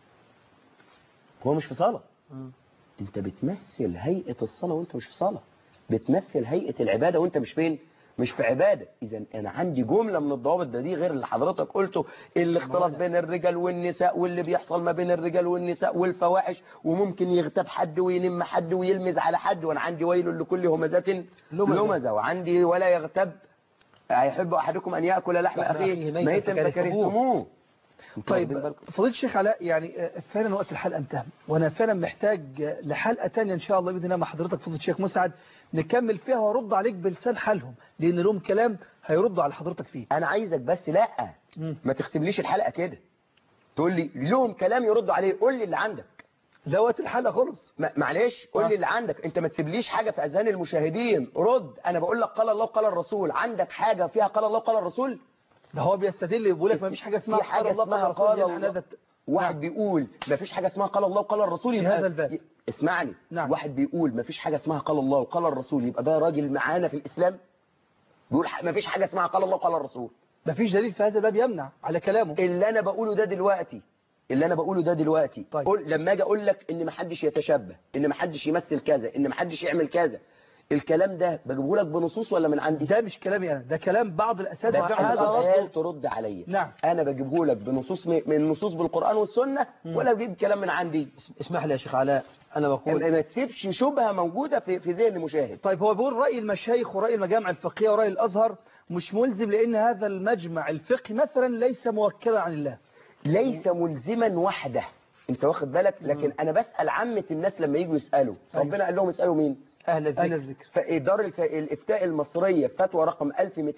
هو مش في صلاة، انت بتمثل هيئة الصلاة وانت مش في صلاة، بتمثل هيئة العبادة وانت مش فين مش في عبادة. إذا أنا عندي جملة من الضوابط دي غير اللي حضرتك قلته، الاختلاط بين الرجال والنساء واللي بيحصل ما بين الرجال والنساء والفواحش، وممكن يغتاب حد وينم حد ويلمز على حد، وأنا عندي ويل لكل همزة لمزة، وعندي ولا يغتاب هيحب أحدكم أن يأكل لحم أخيه ميتا فكرهتموه. طيب فضيلة الشيخ علاء، يعني فعلا وقت الحلقة انتهى، وانا فعلا محتاج لحلقة تانية ان شاء الله باذن الله مع حضرتك فضيلة الشيخ مسعد نكمل فيها وارد عليك بلسان حالهم، لان لهم كلام هيردوا على حضرتك فيه. انا عايزك بس لا ما تختمليش الحلقة كده تقول لي لهم كلام يردوا عليه، قول لي اللي عندك. ده وقت الحلقة خلص. معلش قول لي اللي عندك، انت ما تسيبليش حاجة في اذهان المشاهدين، رد. انا بقول لك قال الله قال الرسول، عندك حاجة فيها قال الله قال الرسول؟ ده هو بيستدل بيقول لك ما فيش حاجة اسمها قال الله قال الرسول. واحد بيقول ما فيش حاجة اسمها قال الله وقال الرسول، يبقى هذا الباب. اسمعني. واحد بيقول ما فيش حاجة اسمها قال الله وقال الرسول، يبقى ده راجل معانا في الإسلام بيقول ما فيش حاجة اسمها قال الله وقال الرسول. ما فيش دليل في هذا الباب يمنع على كلامه. اللي انا بقوله ده دلوقتي طيب. لما اجي اقول لك ان ما حدش يتشبه، ان ما حدش يمثل كذا، ان ما حدش يعمل كذا، الكلام ده بجيبه لك بنصوص ولا من عندي؟ ده مش كلامي انا، ده كلام بعض الاساتذه. هذا ترد عليا. نعم. انا بجيبه لك بنصوص من نصوص بالقرآن والسنة ولا بجيب كلام من عندي. اسمح لي يا شيخ علاء، انا بقول ما تسيبش شبهة موجودة في ذهن المشاهد. طيب هو بيقول رأي المشايخ ورأي المجامع الفقهية ورأي الازهر مش ملزم، لان هذا المجمع الفقهي مثلا ليس موكلا عن الله، ليس ملزما وحده. انت واخد بالك؟ لكن انا بسأل عامة الناس لما يجوا يسألوا، ربنا قال لهم اسألوا مين؟ أهل الذكر. فإدارة الإفتاء المصرية فتوى رقم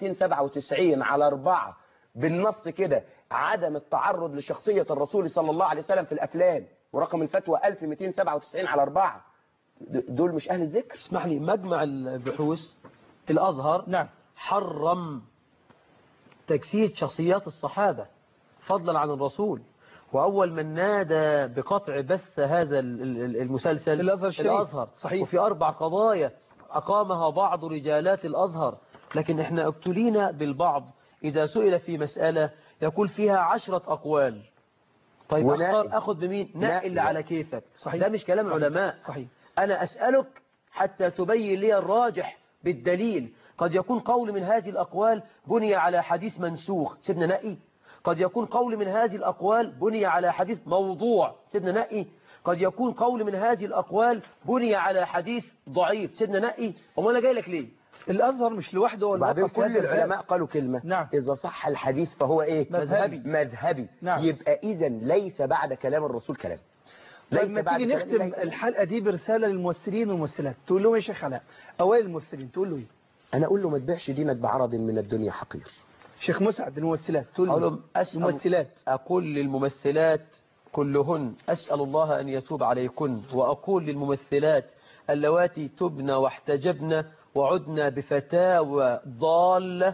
1297/4 بالنص كده، عدم التعرض لشخصية الرسول صلى الله عليه وسلم في الأفلام، ورقم الفتوى 1297/4. دول مش أهل الذكر. اسمح لي، مجمع البحوث الأزهر نعم حرم تجسيد شخصيات الصحابة فضلا عن الرسول، وأول من نادى بقطع بث هذا المسلسل الأزهر. صحيح. وفي 4 قضايا أقامها بعض رجالات الأزهر، لكن احنا ابتلينا بالبعض إذا سئل في مسألة يقول فيها 10 أقوال. طيب أخذ بمين؟ نقل على كيفك. صحيح. ده مش كلام علماء. صحيح. أنا أسألك حتى تبين لي الراجح بالدليل. قد يكون قول من هذه الأقوال بني على حديث منسوخ، سيبنا نقي. قد يكون قول من هذه الأقوال بني على حديث موضوع، سيبنا نقي. قد يكون قول من هذه الأقوال بني على حديث ضعيف، سيبنا نقي. أما أنا جاي لك ليه؟ الأزهر مش لوحده ولا بعدين كل العلماء قالوا كلمة. نعم. إذا صح الحديث فهو إيه؟ مذهبي. نعم. يبقى إذا ليس بعد كلام الرسول كلام. ليس بعد. تيجي نختم الحلقة دي برسالة للممثلين والممثلات، تقول لهم يا شيخ علاء أوائل الممثلين تقول له إيه؟ أنا أقول له ما تبيعش دينك بعرض من الدنيا حقير. شيخ مسعد الممثلات تقول لهم الممثلات، أقول للممثلات كلهن أسأل الله أن يتوب عليكن، وأقول للممثلات اللواتي تبن واحتجبن وعدنا بفتاوى ضالة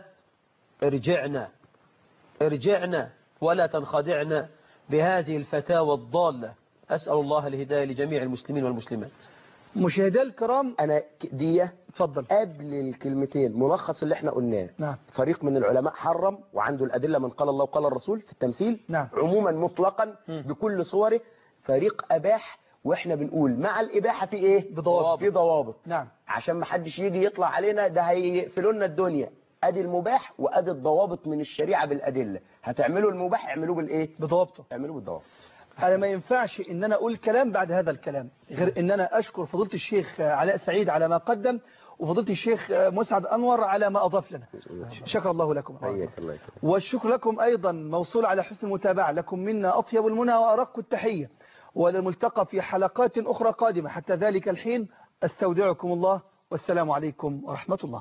ارجعنا ولا تنخدعن بهذه الفتاوى الضالة. أسأل الله الهداية لجميع المسلمين والمسلمات. مشاهدي الكرام، أنا دي اتفضل قبل الكلمتين ملخص اللي احنا قلناه. نعم. فريق من العلماء حرم وعنده الأدلة من قال الله وقال الرسول في التمثيل. نعم. عموما مطلقا بكل صوره. فريق أباح، واحنا بنقول مع الإباحة في ايه؟ بضوابط. في ضوابط. نعم. عشان ما حدش يجي يطلع علينا ده هيقفلوا لنا الدنيا. ادي المباح وادي الضوابط من الشريعة بالأدلة. هتعملوا المباح اعملوه بالايه؟ بضوابطه. اعملوه بالضوابط. أنا ما ينفعش إن أنا أقول كلام بعد هذا الكلام غير إن أنا أشكر فضيلة الشيخ علاء سعيد على ما قدم، وفضيلة الشيخ مسعد أنور على ما أضاف لنا. شكر الله لكم. والشكر لكم أيضا موصول على حسن المتابعة. لكم منا أطيب المنى وأرق التحية، وللملتقى في حلقات أخرى قادمة. حتى ذلك الحين أستودعكم الله، والسلام عليكم ورحمة الله.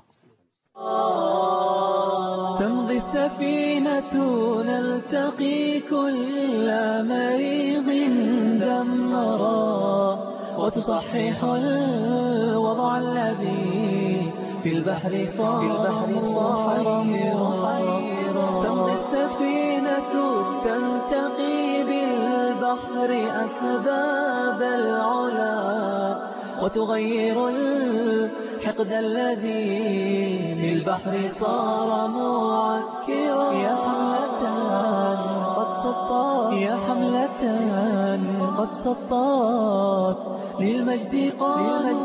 تمضي السفينة نلتقي كل مريض دمرا، وتصحح الوضع الذي في البحر صار محيرا. تمضي السفينة تلتقي بالبحر أسباب العلا، وتغير الحقد الذي في البحر صار معكرا. يا حملتان قد سطات، يا حملتان قد سطات للمجد قاد.